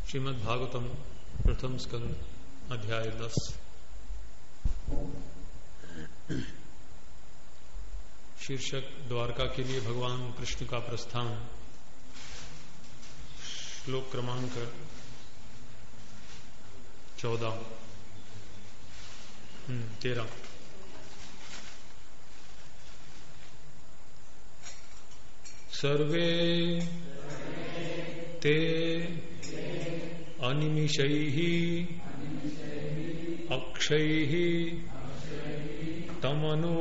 श्रीमद् भागवतम प्रथम स्कंद अध्याय 10। शीर्षक द्वारका के लिए भगवान कृष्ण का प्रस्थान। श्लोक क्रमांक 13। सर्वे ते अनिमिषैः अक्षैः तमनो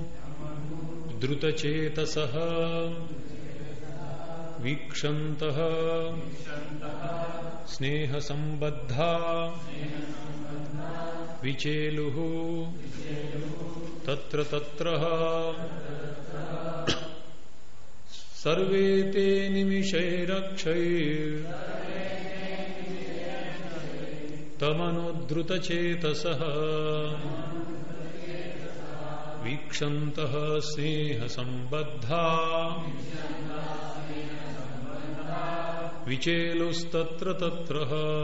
द्रुतचेतसः वीक्षन्तः स्नेहसम्बद्धा विचेलुः तत्र तत्र सर्वे ते निमिषैरक्षैः तमनुद्रुतचेतसः वीक्षन्तः स्नेहसम्बद्धा विचेलुस्तत्र तत्र।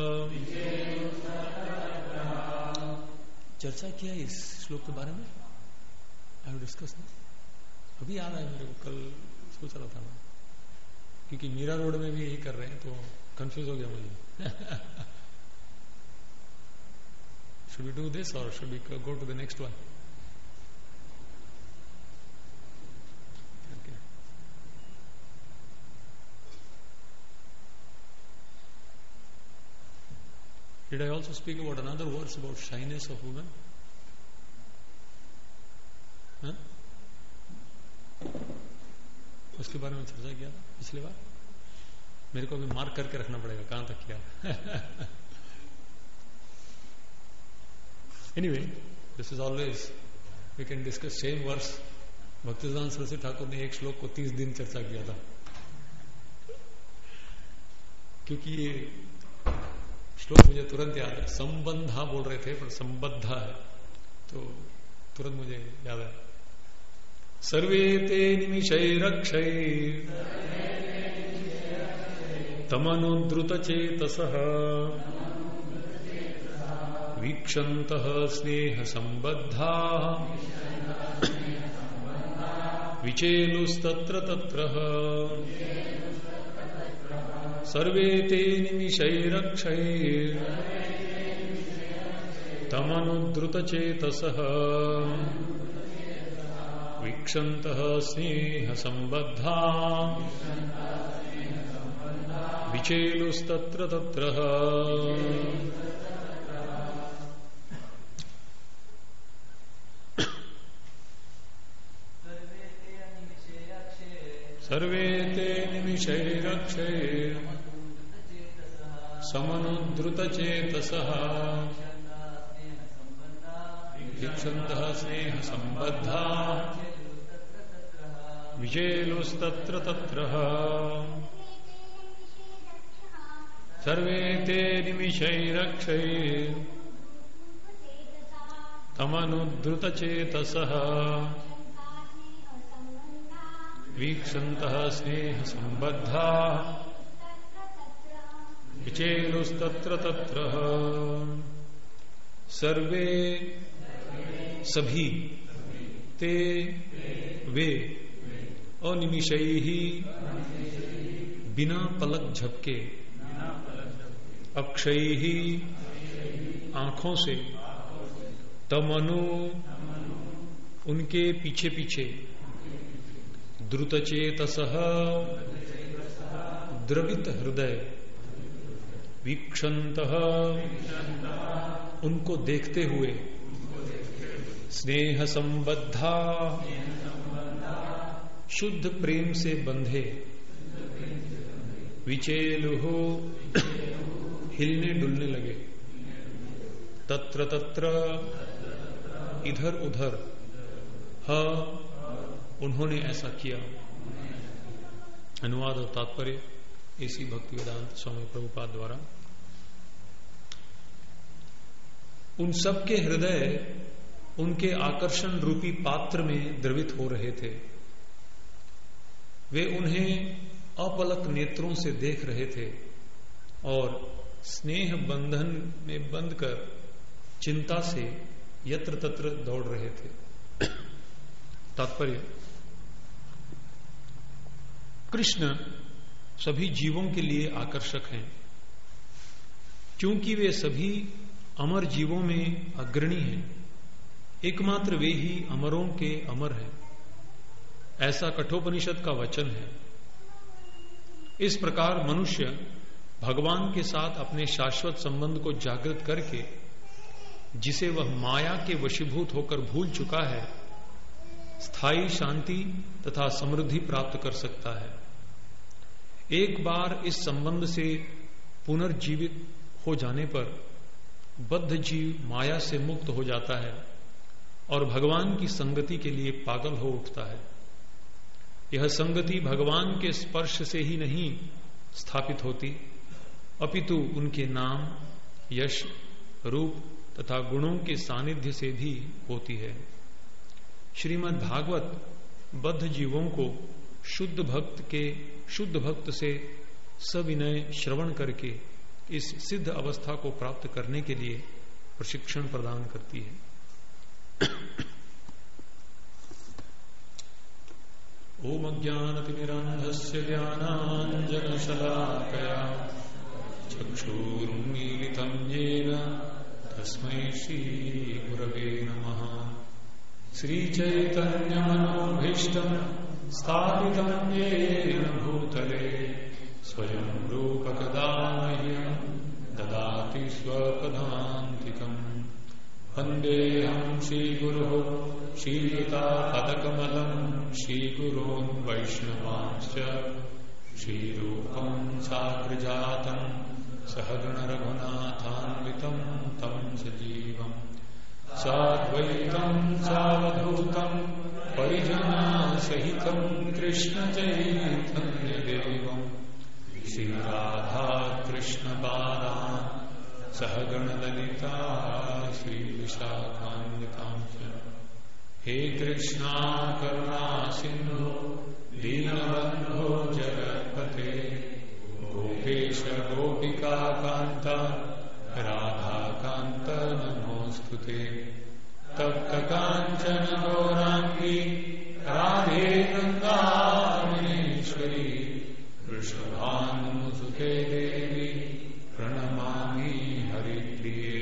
चर्चा किया इस श्लोक के बारे में, आई डिस्कस ना। अभी याद आया मेरे को, कल सोच रहा था मैं, क्योंकि मीरा रोड में भी यही कर रहे हैं तो कंफ्यूज हो गया मुझे। Should we do this or should we go to the next one? Okay. Did I also speak about another verse about shyness of women? Huh? उसके बारे में चर्चा किया था पिछली बार। मेरे को अभी मार्क करके रखना पड़ेगा कहां तक किया। Anyway, this is always, we can discuss same verse. भक्तिसिद्धांत Saraswati Thakur ने एक श्लोक को 30 दिन चर्चा किया था, क्योंकि ये श्लोक मुझे तुरंत याद है। संबंधा बोल रहे थे पर संबद्धा है, तो तुरंत मुझे याद है। सर्वे ते निमिषैरक्षैः तमनुद्रुतचेतसः वीक्षन्तः स्नेहसम्बद्धा विचेलुस्तत्र तत्र सर्वे ते निमिषैरक्षैः तमनुद्रुतचेतसः वीक्षन्तः स्नेहसम्बद्धा विचेलुस्तत्र तत्र। सर्वे ते निमिषैरक्षैः समनुद्रुतचेतसः वीक्षन्तः स्नेहसम्बद्धा विचेलुस्तत्र तत्र। सर्वे ते निमिषैरक्षैः तमनुद्रुतचेतसः वीक्षन्तः स्नेहसम्बद्धा विचेलुस्तत्र तत्र। सर्वे सभी ते वे अनिमिषैः बिना पलक झपके अक्षैः आंखों से तमनु उनके पीछे पीछे द्रुतचेतसः द्रवित हृदय वीक्षन्तः उनको देखते हुए स्नेह संबद्धा शुद्ध प्रेम से बंधे विचेलुः हिलने डुलने लगे तत्र तत्र इधर उधर उन्होंने ऐसा किया। अनुवाद और तात्पर्य इसी भक्ति वेदांत स्वामी प्रभुपाद द्वारा। उन सबके हृदय उनके आकर्षण रूपी पात्र में द्रवित हो रहे थे। वे उन्हें अपलक नेत्रों से देख रहे थे और स्नेह बंधन में बंध कर चिंता से यत्र तत्र दौड़ रहे थे। तात्पर्य, कृष्ण सभी जीवों के लिए आकर्षक हैं, क्योंकि वे सभी अमर जीवों में अग्रणी हैं। एकमात्र वे ही अमरों के अमर हैं, ऐसा कठोपनिषद का वचन है। इस प्रकार मनुष्य भगवान के साथ अपने शाश्वत संबंध को जागृत करके, जिसे वह माया के वशीभूत होकर भूल चुका है, स्थायी शांति तथा समृद्धि प्राप्त कर सकता है। एक बार इस संबंध से पुनर्जीवित हो जाने पर बद्ध जीव माया से मुक्त हो जाता है और भगवान की संगति के लिए पागल हो उठता है। यह संगति भगवान के स्पर्श से ही नहीं स्थापित होती, अपितु उनके नाम, यश, रूप तथा गुणों के सानिध्य से भी होती है। श्रीमद् भागवत बद्ध जीवों को शुद्ध भक्त से सविनय श्रवण करके इस सिद्ध अवस्था को प्राप्त करने के लिए प्रशिक्षण प्रदान करती है। ओम अज्ञानतिमिरान्धस्य ज्ञानाञ्जनशलाकया चक्षुरुन्मीलितं येन तस्मै श्रीगुरवे नमः। श्रीचैतन्यमनोभीष्टं स्थापितं येन भूतले स्वयं रूपकदा मह्यं ददाति स्वपदान्तिकम्। वन्देऽहं श्रीगुरुः श्रीयुतापदकमलं श्रीगुरोन् वैष्णवांश्च श्रीरूपं साग्रजातं सहगणरघुनाथान्वितं तं सजीवम् साद्वैतं सावधूतं परिजनसहितं कृष्णचैतन्यदेवम् श्रीराधा कृष्णपादान् सहगणललिता श्रीविशाखान्वितांश्च। हे कृष्णा करुणा सिन्धु दीनबन्धो जगत्पते गोपेश गोपिका कान्त राधाकान्त नमोऽस्तुते। तप्त काञ्चन गौराङ्गी राधे वृन्दावनेश्वरी वृषभानुसुते देवी प्रणमामि हरिप्रिये।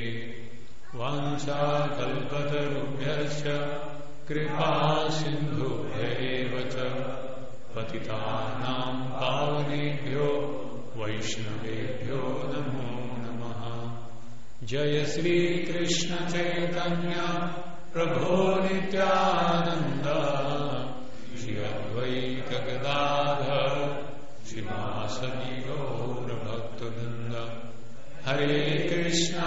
वाञ्छाकल्पतरुभ्यश्च कृपा सिन्धुभ्यैव च पतितानां पावनेभ्यो वैष्णवेभ्यो नमो नमः। जय श्री कृष्ण चैतन्य प्रभो नित्यानंद श्री अद्वैत गदाधर श्रीवासदि गौर भक्तवृंद। हरे कृष्णा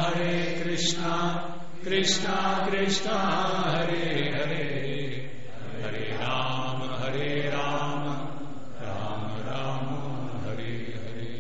कृष्णा कृष्णा हरे हरे, हरे राम राम राम हरे हरे।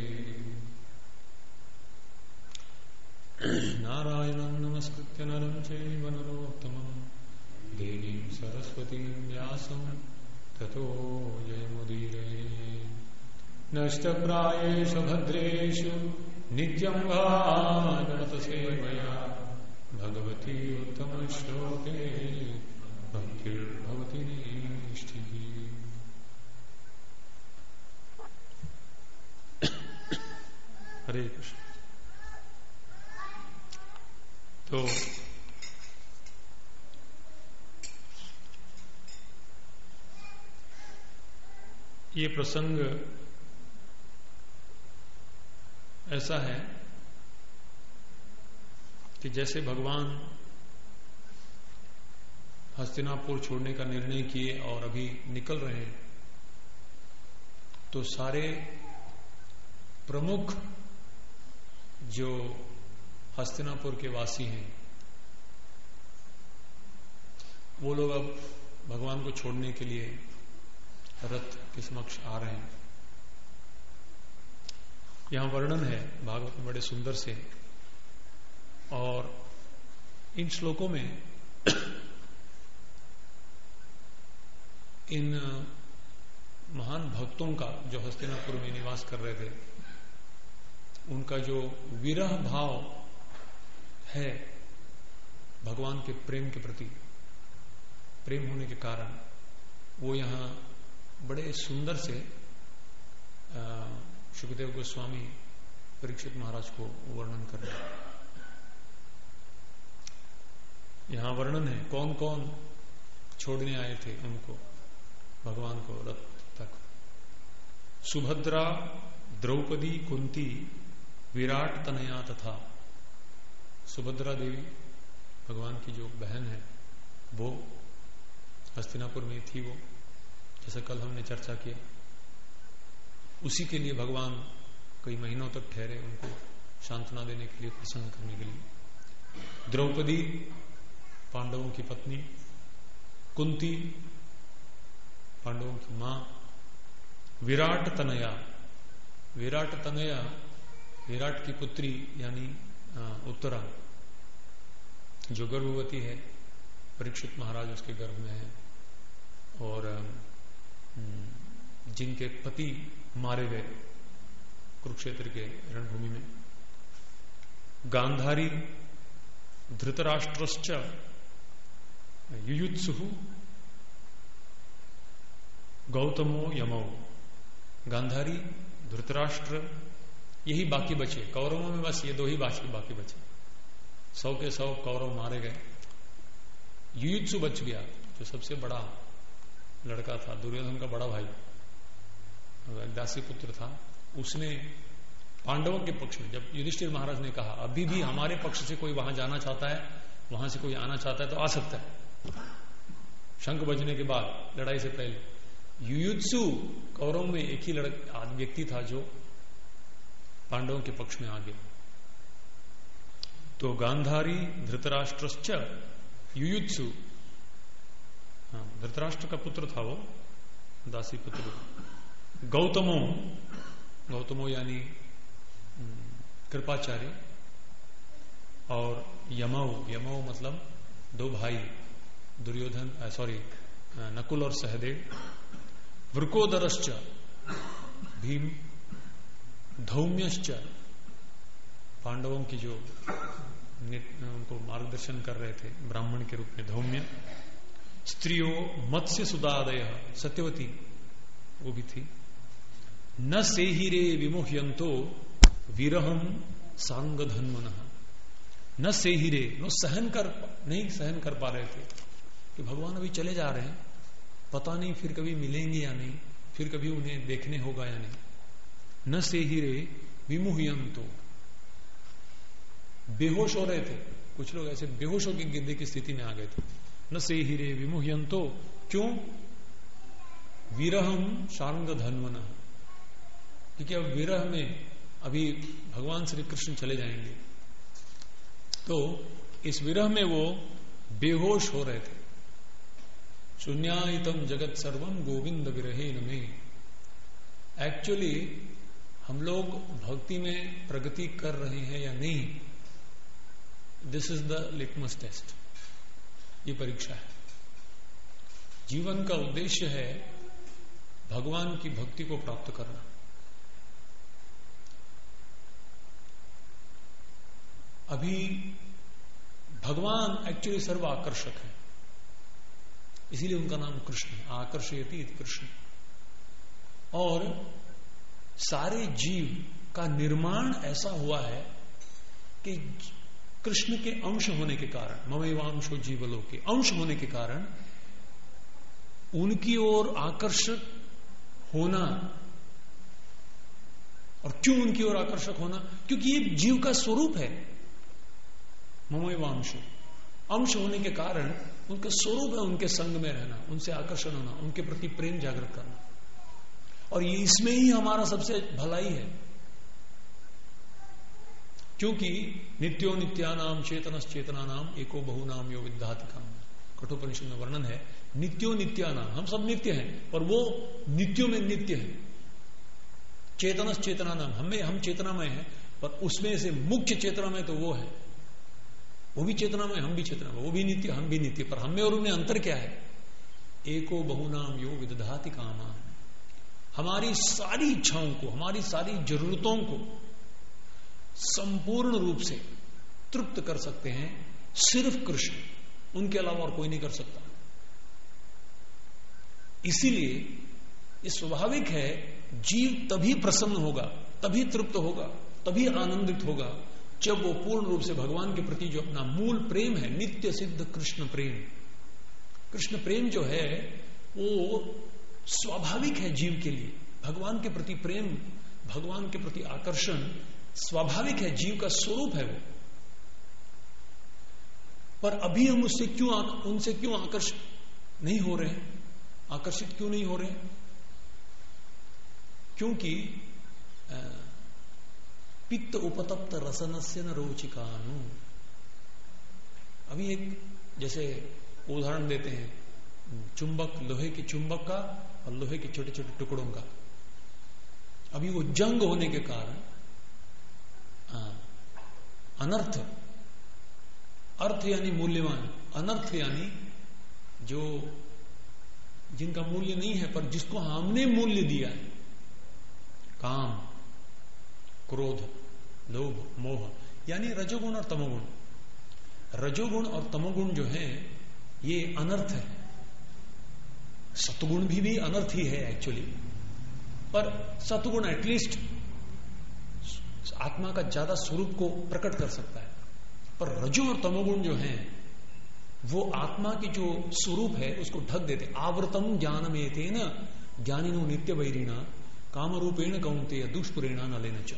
नारायणं नमस्कृत्य नरं चैव नरोत्तमं देवीं सरस्वतीं व्यासं ततो जयमुदीरये। नष्टप्रायेषु भद्रेषु नित्यं भागवतसेवया भगवती उत्तमश्लोके भक्तिर्भवति निष्ठिः। हरे कृष्ण। तो ये प्रसंग ऐसा है कि जैसे भगवान हस्तिनापुर छोड़ने का निर्णय किए और अभी निकल रहे हैं, तो सारे प्रमुख जो हस्तिनापुर के वासी हैं वो लोग अब भगवान को छोड़ने के लिए रथ के समक्ष आ रहे हैं। यहां वर्णन है भागवत में बड़े सुंदर से, और इन श्लोकों में इन महान भक्तों का जो हस्तिनापुर में निवास कर रहे थे उनका जो विरह भाव है भगवान के प्रेम के प्रति, प्रेम होने के कारण वो यहां बड़े सुंदर से सुखदेव गोस्वामी परीक्षित महाराज को वर्णन कर रहे हैं। यहां वर्णन है कौन कौन छोड़ने आए थे उनको, भगवान को रथ तक। सुभद्रा, द्रौपदी, कुंती, विराट तनया तथा। सुभद्रा देवी भगवान की जो बहन है वो हस्तिनापुर में थी, वो जैसे कल हमने चर्चा किया। उसी के लिए भगवान कई महीनों तक ठहरे, उनको सांत्वना देने के लिए, प्रसन्न करने के लिए। द्रौपदी पांडवों की पत्नी, कुंती पांडवों की मां, विराट तनया, विराट तनया विराट की पुत्री यानी उत्तरा, जो गर्भवती है, परीक्षित महाराज उसके गर्भ में है, और जिनके पति मारे गए कुरुक्षेत्र के रणभूमि में। गांधारी, धृतराष्ट्रश्च युयुत्सुः, गौतमो यमौ। गांधारी, धृतराष्ट्र, यही बाकी बचे कौरवों में, बस ये दो ही बाकी बचे। 100 के 100 कौरव मारे गए। युयुत्सु बच गया, जो सबसे बड़ा लड़का था, दुर्योधन का बड़ा भाई, दासी पुत्र था। उसने पांडवों के पक्ष में, जब युधिष्ठिर महाराज ने कहा अभी भी हमारे पक्ष से कोई वहां जाना चाहता है, वहां से कोई आना चाहता है तो आ सकता है, शंख बजने के बाद, लड़ाई से पहले, युयुत्सु कौरव में एक ही व्यक्ति था जो पांडवों के पक्ष में आ गया। तो गांधारी, धृतराष्ट्रश्च युयुत्सु, धृतराष्ट्र का पुत्र था वो, दासी पुत्र। गौतमो, गौतमो यानी कृपाचार्य, और यमौ, यमौ मतलब दो भाई, दुर्योधन नकुल और सहदेव। वृकोदरश्च भीम, धौम्यश्च पांडवों की जो उनको मार्गदर्शन कर रहे थे ब्राह्मण के रूप में, धौम्य। स्त्रियों मत्स्य सुदादय, सत्यवती वो भी थी। न सेहिरे विमुह्यंतो विरहम सांग धन्वन। न सेहिरे, नो नहीं सहन कर पा रहे थे कि भगवान अभी चले जा रहे हैं, पता नहीं फिर कभी मिलेंगे या नहीं, फिर कभी उन्हें देखने होगा या नहीं। न सेहिरे विमुह्यंतो, बेहोश हो रहे थे कुछ लोग, ऐसे बेहोश होकर गिरने की स्थिति में आ गए थे। न सेहिरे विमुह्यंतो, क्यों? विरहम शांग धन्वन, क्योंकि अब विरह में अभी भगवान श्री कृष्ण चले जाएंगे, तो इस विरह में वो बेहोश हो रहे थे। शून्यायतम जगत सर्वम गोविंद विरहेन में। एक्चुअली हम लोग भक्ति में प्रगति कर रहे हैं या नहीं, this is the litmus test, ये परीक्षा है। जीवन का उद्देश्य है भगवान की भक्ति को प्राप्त करना। अभी भगवान एक्चुअली सर्व आकर्षक है, इसीलिए उनका नाम कृष्ण है, आकर्षयति इति कृष्ण। और सारे जीव का निर्माण ऐसा हुआ है कि कृष्ण के अंश होने के कारण, ममैवांशो जीवलोके, अंश होने के कारण उनकी ओर आकर्षक होना। और क्यों उनकी ओर आकर्षक होना? क्योंकि ये जीव का स्वरूप है, ममैवांशो, अंश होने के कारण उनका स्वरूप है उनके संग में रहना, उनसे आकर्षण होना, उनके प्रति प्रेम जागृत करना। और ये इसमें ही हमारा सबसे भलाई है, क्योंकि नित्यो नित्यानाम चेतनस चेतनानाम एको बहुनाम यो विद्धाति काम। कठोपनिषद में वर्णन है, नित्यो नित्यानाम, हम सब नित्य हैं और वो नित्यों में नित्य है। चेतनस चेतनानाम, हम चेतनामय हैं, पर उसमें से मुख्य चेतनामय तो वो है, वो भी चेतनामय, हम भी चेतनामय, वो भी नित्य, हम भी नित्य, पर हमें और उन्हें अंतर क्या है? एको बहुनाम यो विदधाति कामा। हमारी सारी इच्छाओं को, हमारी सारी जरूरतों को संपूर्ण रूप से तृप्त कर सकते हैं सिर्फ कृष्ण, उनके अलावा और कोई नहीं कर सकता। इसीलिए ये स्वाभाविक है, जीव तभी प्रसन्न होगा, तभी तृप्त होगा, तभी आनंदित होगा जब वो पूर्ण रूप से भगवान के प्रति जो अपना मूल प्रेम है, नित्य सिद्ध कृष्ण प्रेम, कृष्ण प्रेम जो है वो स्वाभाविक है जीव के लिए। भगवान के प्रति प्रेम, भगवान के प्रति आकर्षण स्वाभाविक है, जीव का स्वरूप है वो। पर अभी हम उनसे क्यों आकर्षित नहीं हो रहे हैं? आकर्षित क्यों नहीं हो रहे हैं? क्योंकि पित्त उपतप्त रसनस्य न रोचिकानु। अभी एक जैसे उदाहरण देते हैं, चुंबक, लोहे के चुंबक का और लोहे के छोटे छोटे टुकड़ों का। अभी वो जंग होने के कारण अनर्थ, अर्थ यानी मूल्यवान, अनर्थ यानी जो जिनका मूल्य नहीं है पर जिसको हमने मूल्य दिया है, काम, क्रोध, लोभ, मोह, यानी रजोगुण और तमोगुण। रजोगुण और तमोगुण जो है ये अनर्थ है। सतगुण भी अनर्थ ही है एक्चुअली, पर सतगुण एटलीस्ट आत्मा का ज्यादा स्वरूप को प्रकट कर सकता है। पर रजो और तमोगुण जो है वो आत्मा की जो स्वरूप है उसको ढक देते। आवृतम ज्ञानमेतेन ज्ञानिनो नित्य वैरिणा कामरूपेण कौन्तेय दुष्पुरेणा नलेन च।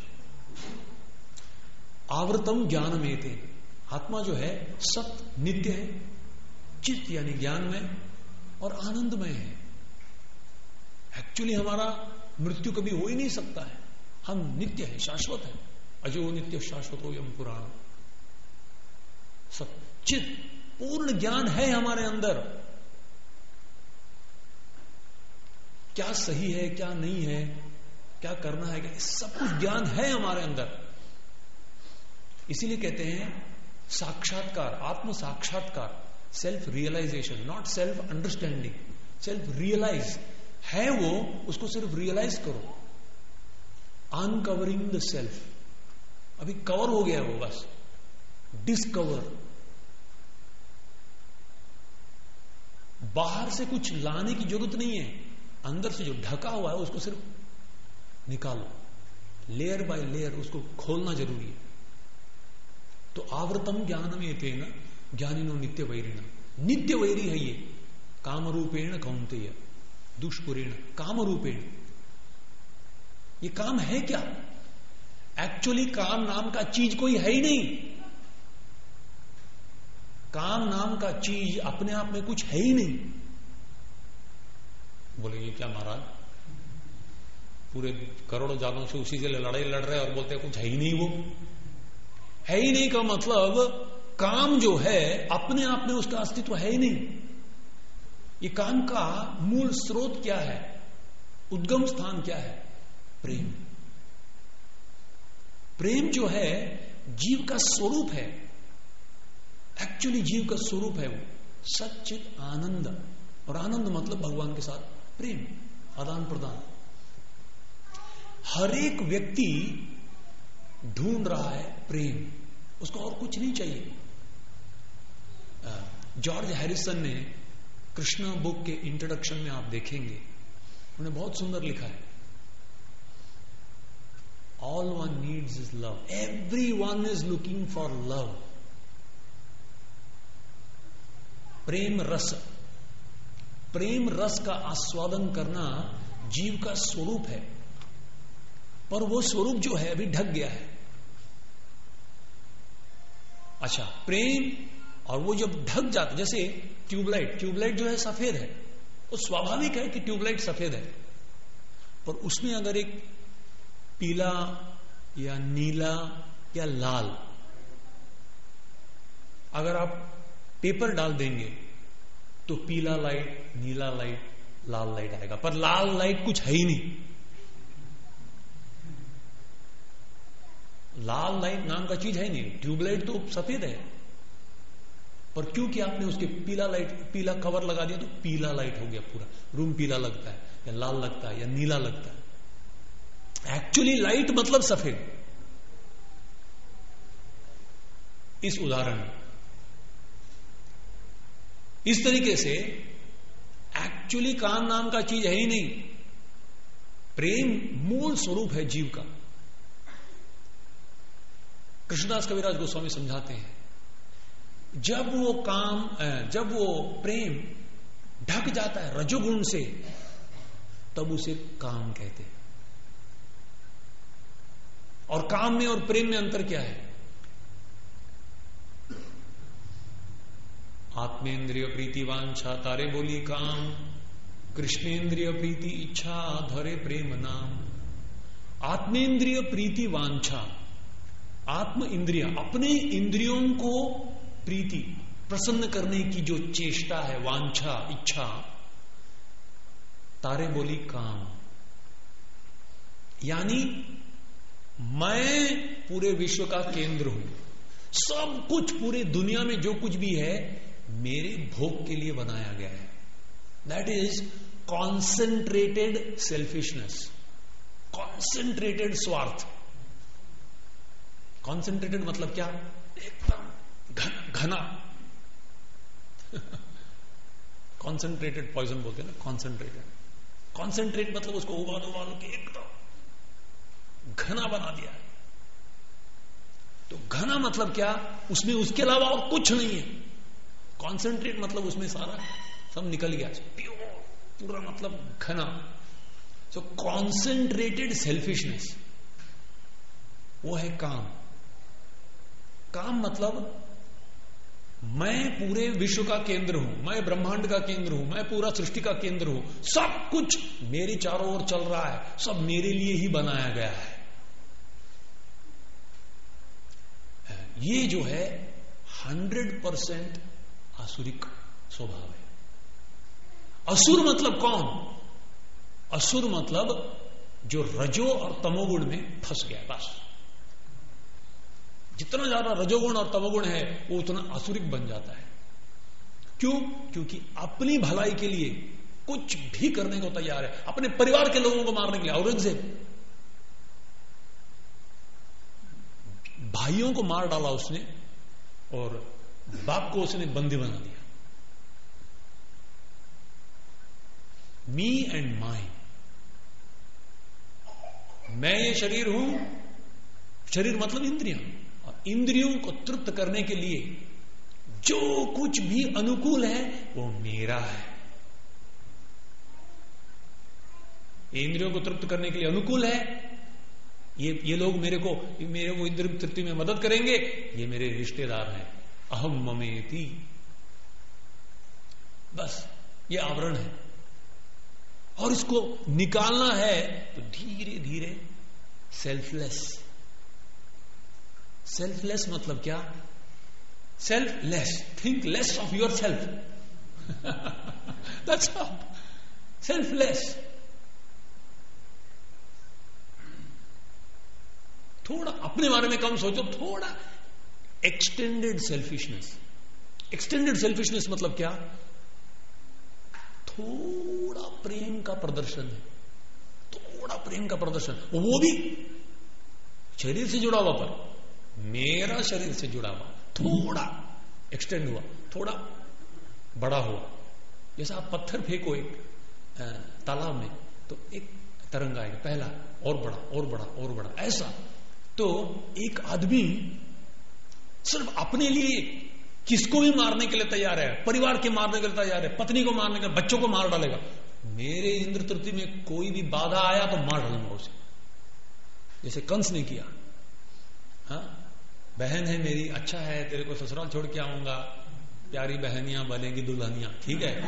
आवृतम ज्ञानमेतेन, आत्मा जो है सत नित्य है, चित्त यानी ज्ञानमय और आनंदमय है। एक्चुअली हमारा मृत्यु कभी हो ही नहीं सकता है, हम नित्य है, शाश्वत है। अजो नित्य शाश्वतो यम पुराण। सचित पूर्ण ज्ञान है हमारे अंदर। क्या सही है, क्या नहीं है, क्या करना है, क्या सब कुछ ज्ञान है हमारे अंदर। इसीलिए कहते हैं साक्षात्कार, आत्म साक्षात्कार, self realisation, not self understanding, self realise है वो, उसको सिर्फ रियलाइज करो। अनकवरिंग द सेल्फ, अभी कवर हो गया वो, बस डिस्कवर। बाहर से कुछ लाने की जरूरत नहीं है, अंदर से जो ढका हुआ है उसको सिर्फ निकालो, लेयर बाय लेयर उसको खोलना जरूरी है। तो आवृतम ज्ञानम एतेन ज्ञानिनो नित्य वैरिण, नित्य वैरी है ये। कामरूपेण कौन्तेय दुष्पुरेण, कामरूपेण, ये काम है क्या? एक्चुअली काम नाम का चीज कोई है ही नहीं। काम नाम का चीज अपने आप में कुछ है ही नहीं। बोलेंगे क्या महाराज, पूरे करोड़ों जालों से उसी से लड़ाई लड़ रहे और बोलते हैं कुछ है ही नहीं। वो है ही नहीं का मतलब काम जो है अपने आप में उसका अस्तित्व है ही नहीं। ये काम का मूल स्रोत क्या है, उद्गम स्थान क्या है? प्रेम। प्रेम जो है जीव का स्वरूप है, एक्चुअली जीव का स्वरूप है वो सच्चित आनंद। और आनंद मतलब भगवान के साथ प्रेम, आदान प्रदान। हर एक व्यक्ति ढूंढ रहा है प्रेम, उसको और कुछ नहीं चाहिए। जॉर्ज हैरिसन ने कृष्णा बुक के इंट्रोडक्शन में आप देखेंगे, उन्होंने बहुत सुंदर लिखा है, all one needs is love, every one is looking for love. प्रेम रस, प्रेम रस का आस्वादन करना जीव का स्वरूप है, पर वो स्वरूप जो है अभी ढक गया है। अच्छा, प्रेम, और वो जब ढक जाता, जैसे ट्यूबलाइट, ट्यूबलाइट जो है सफेद है, वो स्वाभाविक है कि ट्यूबलाइट सफेद है, पर उसमें अगर एक पीला या नीला या लाल अगर आप पेपर डाल देंगे तो पीला लाइट, नीला लाइट, लाल लाइट आएगा, पर लाल लाइट कुछ है ही नहीं। लाल लाइट नाम का चीज है नहीं, ट्यूबलाइट तो सफेद है, पर क्योंकि आपने उसके पीला लाइट, पीला कवर लगा दिया तो पीला लाइट हो गया, पूरा रूम पीला लगता है या लाल लगता है या नीला लगता है। एक्चुअली लाइट मतलब सफेद, इस उदाहरण में। इस तरीके से एक्चुअली काम नाम का चीज है ही नहीं, प्रेम मूल स्वरूप है जीव का। कृष्णदास कविराज गोस्वामी समझाते हैं, जब वो प्रेम ढक जाता है रजोगुण से, तब उसे काम कहते हैं। और काम में और प्रेम में अंतर क्या है? आत्मेंद्रिय प्रीति वांछा तारे बोली काम, कृष्णेंद्रिय प्रीति इच्छा धरे प्रेम नाम। आत्मेंद्रिय प्रीति वांछा, आत्म इंद्रिय, अपने इंद्रियों को प्रीति प्रसन्न करने की जो चेष्टा है, वांछा इच्छा, तारे बोली काम। यानी मैं पूरे विश्व का केंद्र हूं, सब कुछ पूरे दुनिया में जो कुछ भी है मेरे भोग के लिए बनाया गया है। That is concentrated selfishness, concentrated स्वार्थ। कॉन्सेंट्रेटेड मतलब क्या? एकदम घना। कॉन्सेंट्रेटेड पॉइजन बोलते हैं ना, कॉन्सेंट्रेटेड। कॉन्सेंट्रेट मतलब उसको उबाल के एकदम घना बना दिया है। तो घना मतलब क्या? उसमें उसके अलावा और कुछ नहीं है। कॉन्सेंट्रेट मतलब उसमें सारा सब निकल गया, प्योर, पूरा मतलब घना। सो कॉन्सेंट्रेटेड सेल्फिशनेस, वो है काम। काम मतलब मैं पूरे विश्व का केंद्र हूं, मैं ब्रह्मांड का केंद्र हूं, मैं पूरा सृष्टि का केंद्र हूं, सब कुछ मेरे चारों ओर चल रहा है, सब मेरे लिए ही बनाया गया है। ये जो है 100% आसुरिक स्वभाव है। असुर मतलब कौन? असुर मतलब जो रजो और तमोगुण में फंस गया। बस जितना ज्यादा रजोगुण और तमोगुण है वो उतना आसुरिक बन जाता है। क्यों? क्योंकि अपनी भलाई के लिए कुछ भी करने को तैयार है, अपने परिवार के लोगों को मारने के लिए। औरंगजेब भाइयों को मार डाला उसने और बाप को उसने बंदी बना दिया। मी एंड माइन, मैं ये शरीर हूं, शरीर मतलब इंद्रियां, और इंद्रियों को तृप्त करने के लिए जो कुछ भी अनुकूल है वो मेरा है। इंद्रियों को तृप्त करने के लिए अनुकूल है, ये लोग मेरे को इंद्रिय तृप्ति में मदद करेंगे, ये मेरे रिश्तेदार हैं। अहम ममेति, बस ये आवरण है। और इसको निकालना है तो धीरे धीरे सेल्फलेस। सेल्फलेस मतलब क्या? Selfless, think less of your self. That's all. Selfless. थोड़ा अपने बारे में कम सोचो, थोड़ा एक्सटेंडेड सेल्फिशनेस। एक्सटेंडेड सेल्फिशनेस मतलब क्या? थोड़ा प्रेम का प्रदर्शन है, थोड़ा प्रेम का प्रदर्शन, वो भी शरीर से जुड़ा हुआ, पर मेरा शरीर से जुड़ा हुआ, थोड़ा एक्सटेंड हुआ, थोड़ा बड़ा हुआ। जैसे आप पत्थर फेंको एक तालाब में तो एक तरंग आएगा, पहला और बड़ा और बड़ा और बड़ा, ऐसा। तो एक आदमी सिर्फ अपने लिए किसको भी मारने के लिए तैयार है, परिवार के मारने के लिए तैयार है, पत्नी को मारने के लिए, बच्चों को मार डालेगा। मेरे इंद्र तृप्ति में कोई भी बाधा आया तो मार डालूंगा उसे, जैसे कंस ने किया। हाँ, बहन है मेरी, अच्छा है, तेरे को ससुराल छोड़ के आऊंगा, प्यारी बहनियां बनेगी दुल्हनियां, ठीक है।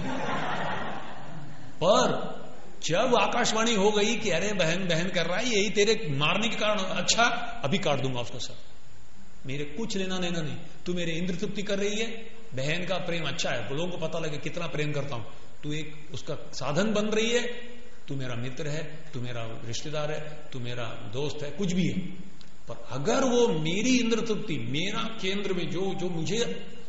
पर जब आकाशवाणी हो गई कि अरे बहन बहन कर रहा है, यही तेरे मारने के कारण, अच्छा अभी काट दूंगा उसका सर, मेरे कुछ लेना देना नहीं। तू मेरे इंद्र तृप्ति कर रही है, बहन का प्रेम अच्छा है, लोगों को पता लगे कितना प्रेम करता हूं, तू एक उसका साधन बन रही है, तू मेरा मित्र है, तू मेरा रिश्तेदार है, तू मेरा दोस्त है, कुछ भी है। पर अगर वो मेरी इंद्र तृप्ति, मेरा केंद्र में जो मुझे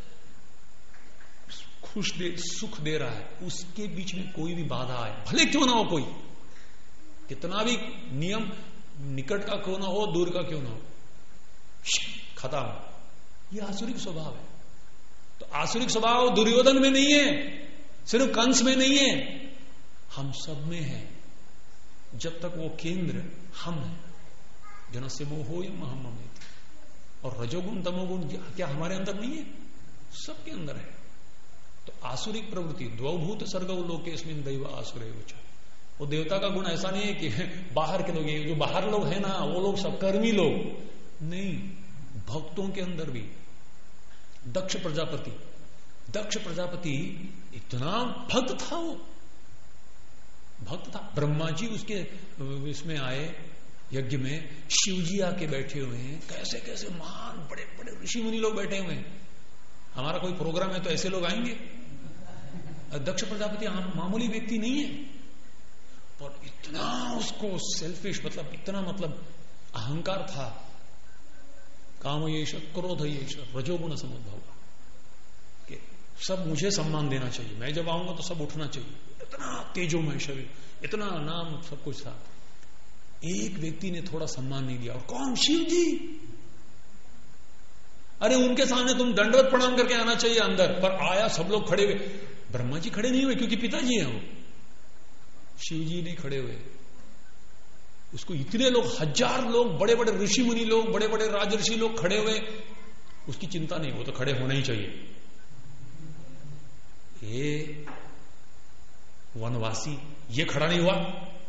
सुख दे रहा है, उसके बीच में कोई भी बाधा आए, भले क्यों ना हो, कोई कितना भी नियम निकट का क्यों ना हो, दूर का क्यों ना हो, खत्म। ये आसुरिक स्वभाव है। तो आसुरिक स्वभाव दुर्योधन में नहीं है, सिर्फ कंस में नहीं है, हम सब में है, जब तक वो केंद्र हम है। जनस्य मोहो यम अहम्। और रजोगुण तमोगुण क्या हमारे अंदर नहीं है? सबके अंदर है। तो आसुरिक प्रवृत्ति द्वौभूत सर्गौ लोकेस्मिन् दैव आसुरेव च। वो देवता का गुण ऐसा नहीं है कि बाहर के लोग, जो बाहर लोग हैं ना, वो लोग सब कर्मी लोग नहीं, भक्तों के अंदर भी। दक्ष प्रजापति इतना भक्त था, वो भक्त था। ब्रह्मा जी उसके इसमें आए यज्ञ में, शिव जी आके बैठे हुए हैं, कैसे कैसे महान बड़े बड़े ऋषि मुनि लोग बैठे हुए हैं। हमारा कोई प्रोग्राम है तो ऐसे लोग आएंगे। दक्ष प्रजापति मामूली व्यक्ति नहीं है, पर इतना उसको सेल्फिश, मतलब इतना अहंकार था। काम येष क्रोध येष रजोगुण समुद्भव, कि सब मुझे सम्मान देना चाहिए, मैं जब आऊंगा तो सब उठना चाहिए। इतना तेजोमय शरीर, इतना नाम, सब कुछ था। एक व्यक्ति ने थोड़ा सम्मान नहीं दिया, और कौन? शिव जी। अरे उनके सामने तुम दंडवत प्रणाम करके आना चाहिए अंदर, पर आया, सब लोग खड़े हुए। ब्रह्मा जी खड़े नहीं हुए क्योंकि पिताजी हैं वो, शिव जी नहीं खड़े हुए। उसको इतने लोग, 1000 लोग, बड़े बड़े ऋषि मुनि लोग, बड़े बड़े राजऋषि लोग खड़े हुए, उसकी चिंता नहीं, वो तो खड़े होना ही चाहिए। ये वनवासी ये खड़ा नहीं हुआ,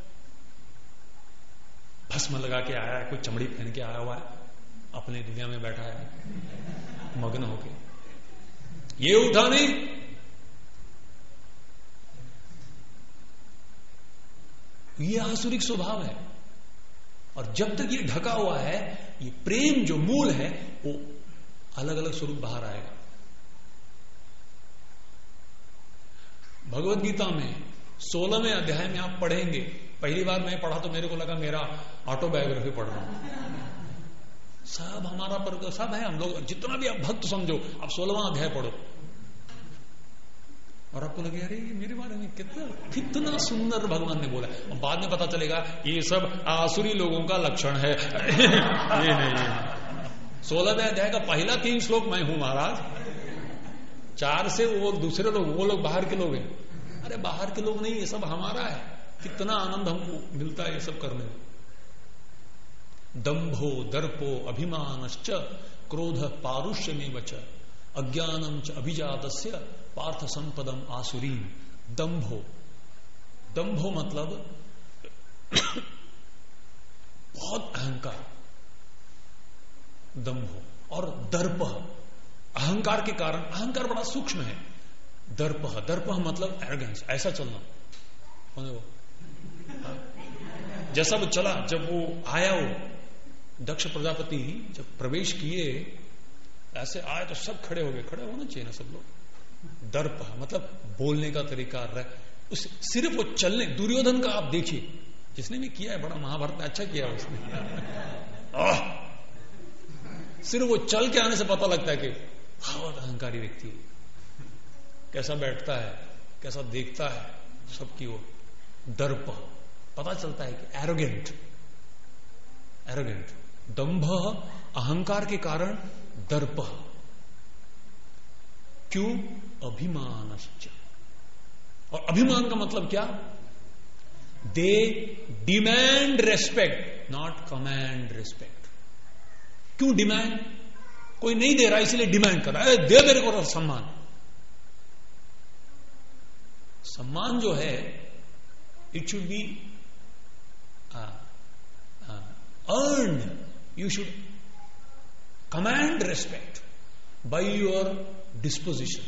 भस्म लगा के आया है, कोई चमड़ी पहन के आया हुआ है, अपने दुनिया में बैठा है मग्न होके, ये उठा नहीं। ये आसुरिक स्वभाव है। और जब तक ये ढका हुआ है, ये प्रेम जो मूल है, वो अलग अलग स्वरूप बाहर आएगा। भगवत गीता में 16वें अध्याय में आप पढ़ेंगे, पहली बार मैं पढ़ा तो मेरे को लगा मेरा ऑटोबायोग्राफी पढ़ रहा हूं। सब हमारा पर सब है, हम लोग जितना भी आप भक्त समझो, आप 16वां अध्याय पढ़ो और आपको लगे अरे ये मेरे बारे में कितना सुंदर भगवान ने बोला। और बाद में पता चलेगा ये सब आसुरी लोगों का लक्षण है। ये नहीं, 16वें अध्याय का पहला 3 श्लोक मैं हूं महाराज, 4 से वो दूसरे लोग, वो लोग बाहर के लोग हैं। अरे बाहर के लोग नहीं, ये सब हमारा है। कितना आनंद हमको मिलता है ये सब करने में। दंभो दर्पो अभिमानश्च क्रोध पारुष्यमेव च अज्ञानम च अभिजातस्य पार्थ संपदम आसुरीम। दंभो मतलब बहुत अहंकार, दंभो। और दर्प, अहंकार के कारण, अहंकार बड़ा सूक्ष्म है। दर्प मतलब एरोगेंस, ऐसा चलना। जैसा वो चला, जब वो आया, वो दक्ष प्रजापति जब प्रवेश किए, ऐसे आए तो सब खड़े हो गए। खड़े होना चाहिए ना सब लोग। दर्प मतलब बोलने का तरीका रहा, उस सिर्फ वो चलने। दुर्योधन का आप देखिए, जिसने भी किया है बड़ा, महाभारत में अच्छा किया उसने। सिर्फ वो चल के आने से पता लगता है कि बहुत अहंकारी व्यक्ति है। कैसा बैठता है, कैसा देखता है सबकी ओर, दर्प, पता चलता है कि एरोगेंट। दंभ अहंकार के कारण, दर्प क्यों? अभिमानश्च। और अभिमान का मतलब क्या? They demand respect, not command respect. क्यों डिमांड? कोई नहीं दे रहा इसलिए डिमांड कर रहा है, दे मेरे को सम्मान। सम्मान जो है, it should be earned. You should command respect by your disposition.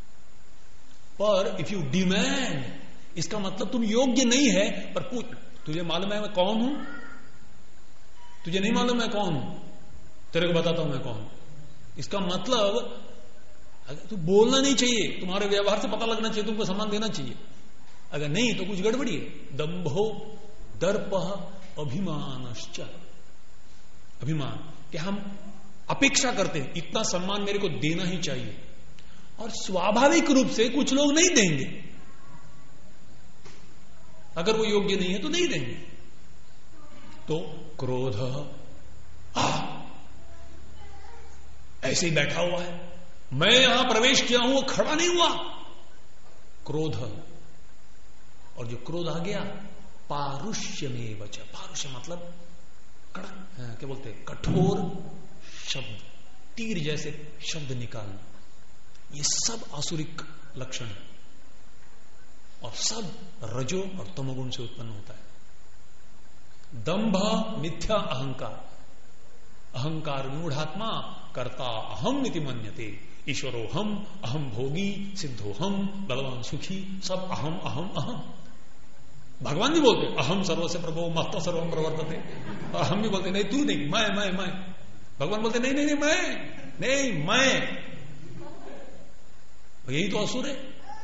पर if you demand, इसका मतलब तुम योग्य नहीं है, पर पूछ, तुझे मालूम है मैं कौन हूं? तुझे नहीं मालूम मैं कौन हूं? तेरे को बताता हूं मैं कौन हूं। इसका मतलब तू बोलना नहीं चाहिए, तुम्हारे व्यवहार से पता लगना चाहिए, तुमको सम्मान देना चाहिए। अगर नहीं तो कुछ गड़बड़ी है। दंभो दर्पः अभिमानश्च। अभिमान कि हम अपेक्षा करते हैं इतना सम्मान मेरे को देना ही चाहिए, और स्वाभाविक रूप से कुछ लोग नहीं देंगे। अगर वो योग्य नहीं है तो नहीं देंगे। तो क्रोध, ऐसे ही बैठा हुआ है, मैं यहां प्रवेश किया हूं, वो खड़ा नहीं हुआ। क्रोध, और जो क्रोध आ गया पारुष्य में वच, पारुष्य मतलब कड़क, क्या बोलते हैं, कठोर शब्द, तीर जैसे शब्द निकालना, ये सब आसुरिक लक्षण है और सब रजो और तमोगुण से उत्पन्न होता है। दंभ, मिथ्या अहंकार, अहंकार मूढ़ात्मा कर्ता अहम इति मन्यते, ईश्वरो हम, अहम भोगी, सिद्धो हम, बलवान सुखी, सब अहम अहम अहम। भगवान भी बोलते अहम सर्वस्य प्रभो महत्व सर्वम प्रवर्तते, और हम भी बोलते नहीं तू नहीं, मैं। भगवान बोलते नहीं नहीं नहीं मैं, यही तो असुर है।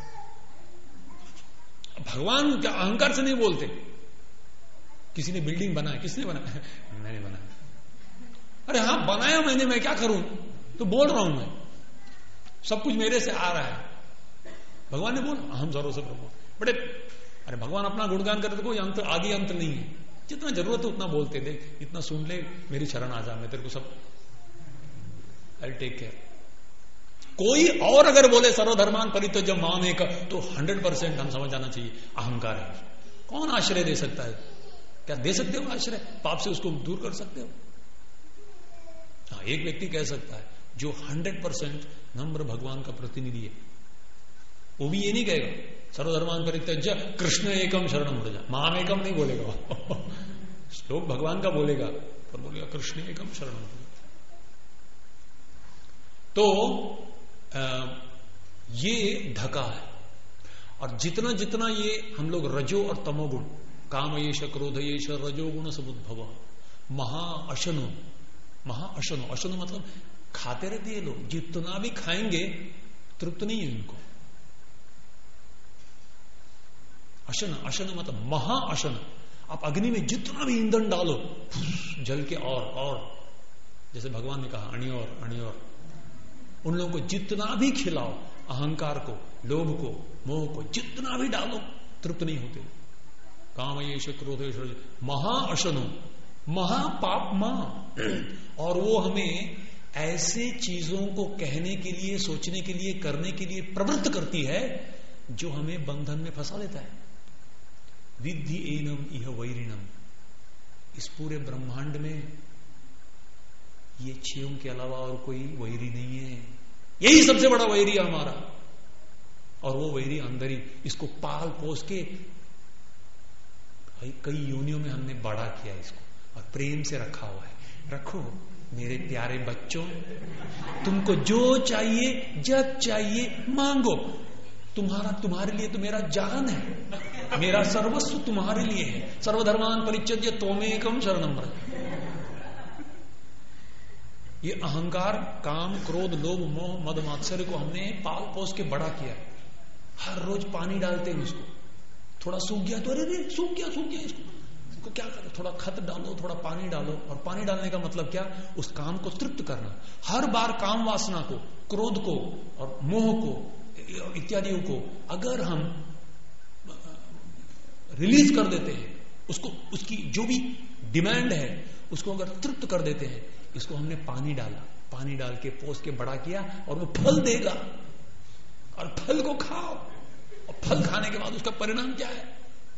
भगवान क्या अहंकार से नहीं बोलते। किसी ने बिल्डिंग बनाया, किसने बनाया? मैंने बनाया। अरे हाँ बनाया मैंने, मैं क्या करूं, तो बोल रहा हूं मैं, सब कुछ मेरे से आ रहा है। भगवान ने बोला अहम सर्वस्य प्रभो, बड़े, अरे भगवान अपना गुणगान करते, कोई अंत आदि अंत नहीं है, जितना जरूरत है उतना बोलते, देख इतना सुन ले, मेरी शरण आ जा, मैं तेरे को सब आई टेक केयर। कोई और अगर बोले सर्वधर्मान परित्यज्य माम एक, तो 100% हम समझ जाना चाहिए अहंकार है। कौन आश्रय दे सकता है? क्या दे सकते हो आश्रय? पाप से उसको दूर कर सकते हो? हाँ, एक व्यक्ति कह सकता है जो 100% नम्र भगवान का प्रतिनिधि है, वो भी ये नहीं कहेगा सर्वधर्मान परित्यज्य कृष्ण एकम शरणम व्रज, माम एकम नहीं बोलेगा। श्लोक भगवान का बोलेगा, पर बोलेगा कृष्ण एकम शरणम व्रज। तो ये धका है। और जितना जितना ये हम लोग रजो और तमोगुण, काम येष क्रोध येष रजोगुण समुद्भव, महाअशनो, महाअशनो, अशनो मतलब खाते रहते हैं लोग, जितना भी खाएंगे तृप्त नहीं है उनको। अशन, अशन मतलब महाअशन। आप अग्नि में जितना भी ईंधन डालो जल के, और जैसे भगवान ने कहा अणियोर अणियोर, उन लोगों को जितना भी खिलाओ, अहंकार को, लोभ को, मोह को जितना भी डालो तृप्त नहीं होते। काम येष क्रोध येष महाअशनो, महापाप मां। और वो हमें ऐसे चीजों को कहने के लिए, सोचने के लिए, करने के लिए प्रवृत्त करती है जो हमें बंधन में फंसा लेता है। विद्धि एनम इह वैरिणम, इस पूरे ब्रह्मांड में ये छयों के अलावा और कोई वैरी नहीं है, यही सबसे बड़ा वैरी है हमारा। और वो वैरी अंदर ही, इसको पाल पोस के कई योनियों में हमने बड़ा किया इसको, और प्रेम से रखा हुआ है। रखो मेरे प्यारे बच्चों, तुमको जो चाहिए जब चाहिए मांगो, तुम्हारे लिए तो मेरा जान है, मेरा सर्वस्व तुम्हारे लिए है। सर्वधर्मान परित्यज्य त्वमेकम शरणम व्रज। ये अहंकार, काम, क्रोध, लोभ, मोह, मद, मात्सर्य को हमने पाल पोस के बड़ा किया। हर रोज पानी डालते हैं उसको, थोड़ा सूख गया तो अरे सूख गया इसको क्या करो, थोड़ा खत डालो, थोड़ा पानी डालो। और पानी डालने का मतलब क्या? उस काम को तृप्त करना। हर बार काम वासना को, क्रोध को और मोह को इत्यादियों को अगर हम रिलीज कर देते हैं, उसको, उसकी जो भी डिमांड है उसको अगर तृप्त कर देते हैं, इसको हमने पानी डाला, पानी डाल के पोस के बड़ा किया, और वो फल देगा। और फल को खाओ, और फल खाने के बाद उसका परिणाम क्या है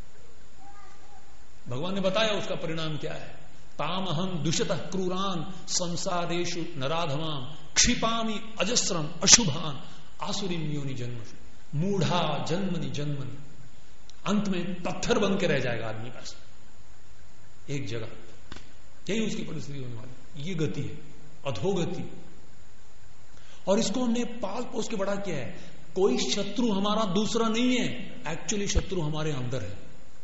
भगवान ने बताया। उसका परिणाम क्या है? तामहं दुषतः क्रूरान संसारेषु नराधमाम क्षिपामि अजस्रम अशुभान आसुरीम योनि जन्म मूढ़ा जन्मनि जन्मनि। अंत में पत्थर बन के रह जाएगा आदमी पास एक जगह। यही उसकी परिस्थिति होने वाली, ये गति है, अधोगति। और इसको हमने पाल पोस के बड़ा किया है। कोई शत्रु हमारा दूसरा नहीं है, एक्चुअली शत्रु हमारे अंदर है।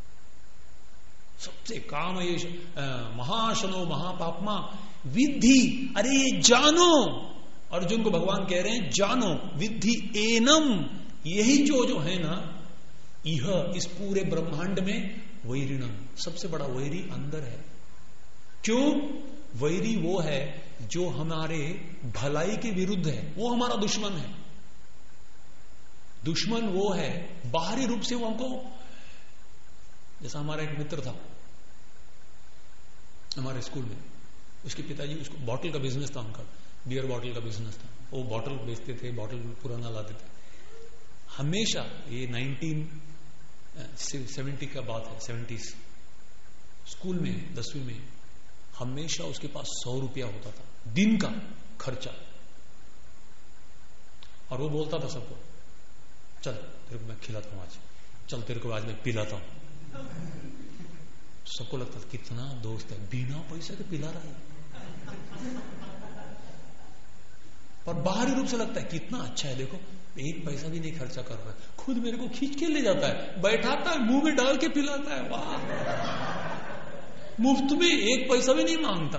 सबसे काम ये महाशनो महापापमा विद्धि, अरे जानो। अर्जुन को भगवान कह रहे हैं जानो, विद्धि एनम, यही जो है ना, यह इस पूरे ब्रह्मांड में वैरिणम, सबसे बड़ा वैरी अंदर है। क्यों? वैरी वो है जो हमारे भलाई के विरुद्ध है, वो हमारा दुश्मन है। दुश्मन वो है बाहरी रूप से, वो हमको, जैसा हमारा एक मित्र था हमारे स्कूल में, उसके पिताजी, उसको बॉटल का बिजनेस था उनका, बियर बॉटल का बिजनेस था, वो बॉटल बेचते थे, बॉटल पुराना लाते थे। हमेशा ये 1970 का बात है, 70s, स्कूल में 10वीं में हमेशा उसके पास 100 रुपया होता था दिन का खर्चा, और वो बोलता था सबको, चल तेरे को मैं खिलाता हूं आज, चल तेरे को आज मैं पिलाता हूं। सबको लगता था कितना दोस्त है, बिना पैसे के पिला रहा है। पर बाहरी रूप से लगता है कितना अच्छा है, देखो एक पैसा भी नहीं खर्चा कर रहा है, खुद मेरे को खींच के ले जाता है, बैठाता है, मुंह में डाल के पिलाता है, वाह, मुफ्त में, एक पैसा भी नहीं मांगता।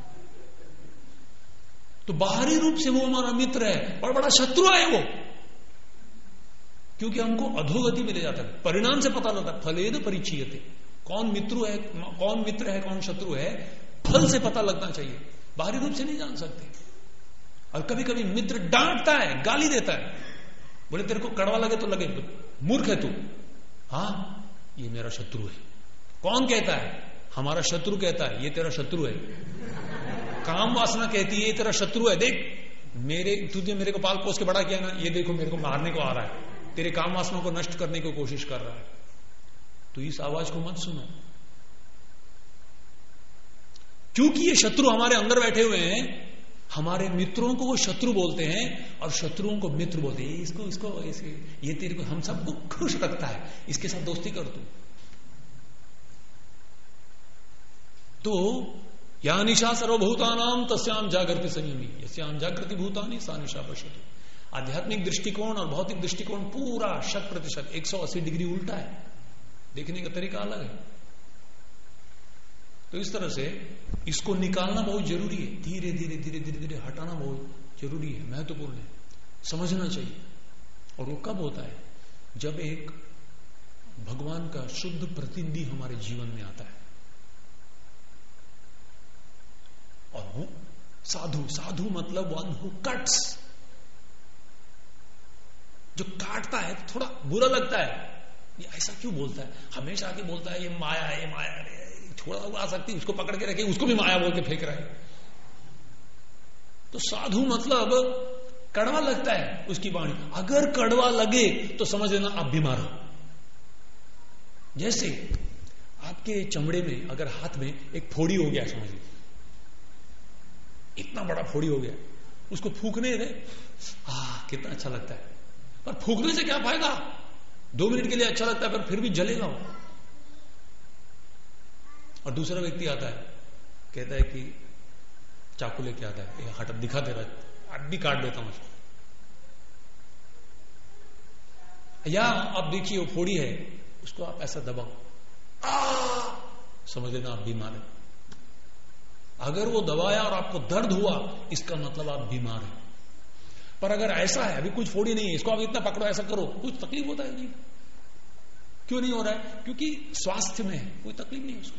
तो बाहरी रूप से वो हमारा मित्र है और बड़ा शत्रु है वो, क्योंकि हमको अधोगति में ले जाता है। परिणाम से पता लगता है, फलेद परिचयते, कौन मित्र है, कौन शत्रु है, फल से पता लगना चाहिए, बाहरी रूप से नहीं जान सकते। और कभी कभी मित्र डांटता है, गाली देता है, बोले तेरे को कड़वा लगे तो लगे, मूर्ख है तू, हाँ ये मेरा शत्रु है। कौन कहता है? हमारा शत्रु कहता है ये तेरा शत्रु है। काम वासना कहती है ये तेरा शत्रु है, देख तुझे मेरे को पाल पोस के बड़ा किया ना, ये देखो मेरे को मारने को आ रहा है, तेरे काम वासना को नष्ट करने की कोशिश कर रहा है। तो इस आवाज को मत सुनो, क्योंकि ये शत्रु हमारे अंदर बैठे हुए हैं। हमारे मित्रों को वो शत्रु बोलते हैं और शत्रुओं को मित्र बोलते हैं। इसको ये तेरे को, हम सबको खुश रखता है, इसके साथ दोस्ती कर तू। तो या निशा सर्वभूतानाम तस्याम जागृति संयमी, यस्याम जागृति भूतानि सा निशा पश्यतु। आध्यात्मिक दृष्टिकोण और भौतिक दृष्टिकोण पूरा 100% 180 डिग्री उल्टा है, देखने का तरीका अलग है। तो इस तरह से इसको निकालना बहुत जरूरी है, धीरे धीरे धीरे धीरे धीरे हटाना बहुत जरूरी है, महत्वपूर्ण है, समझना चाहिए। और वो कब होता है? जब एक भगवान का शुद्ध प्रतिनिधि हमारे जीवन में आता है। और वो साधु मतलब वन हु कट्स, जो काटता है। थोड़ा बुरा लगता है, ये ऐसा क्यों बोलता है, हमेशा आके बोलता है ये माया है, ये माया है, छोड़ा हुआ आ सकती, उसको पकड़ के रखे, उसको भी माया बोल के फेंक रहा है। तो साधु मतलब कड़वा लगता है उसकी वाणी। अगर कड़वा लगे तो समझ लेना आप बीमार हो। जैसे आपके चमड़े में अगर हाथ में एक फोड़ी हो गया, समझ लीजिए इतना बड़ा फोड़ी हो गया, उसको फूकने दे, कितना अच्छा लगता है। पर फूकने से क्या फायदा? 2 मिनट के लिए अच्छा लगता है, पर फिर भी जलेगा वो। और दूसरा व्यक्ति आता है, कहता है कि चाकू लेके आता है, हट दिखा दे रहा, अब भी काट देता हूं उसको। या आप देखिए वो फोड़ी है, उसको आप ऐसा दबाओ, समझ लेना आप बीमार है। अगर वो दबाया और आपको दर्द हुआ, इसका मतलब आप बीमार हैं। पर अगर ऐसा है, अभी कुछ फोड़ी नहीं है, इसको आप इतना पकड़ो, ऐसा करो, कुछ तकलीफ होता है? नहीं। क्यों नहीं हो रहा है? क्योंकि स्वास्थ्य में है, कोई तकलीफ नहीं है उसको।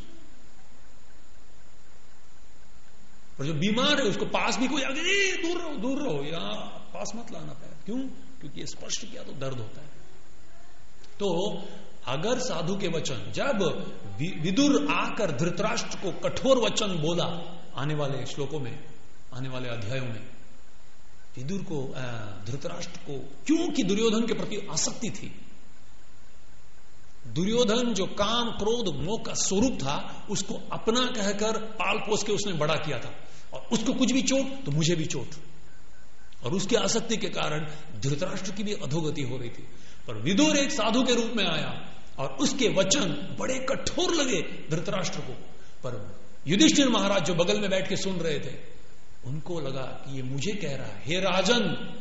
और जो बीमार है उसको पास भी कोई आगे, दूर रहो, यहां पास मत लाना पैर। क्यों? क्योंकि ये स्पर्श किया तो दर्द होता है। तो अगर साधु के वचन, जब विदुर आकर धृतराष्ट्र को कठोर वचन बोला, आने वाले श्लोकों में, आने वाले अध्यायों में, विदुर को, धृतराष्ट्र को, क्योंकि दुर्योधन के प्रति आसक्ति थी। दुर्योधन जो काम क्रोध मोह का स्वरूप था, उसको अपना कहकर पाल पोस के उसने बड़ा किया था, और उसको कुछ भी चोट तो मुझे भी चोट। और उसकी आसक्ति के कारण धृतराष्ट्र की भी अधोगति हो रही थी। पर विदुर एक साधु के रूप में आया और उसके वचन बड़े कठोर लगे धृतराष्ट्र को। पर युधिष्ठिर महाराज जो बगल में बैठ के सुन रहे थे, उनको लगा कि ये मुझे कह रहा है, हे राजन।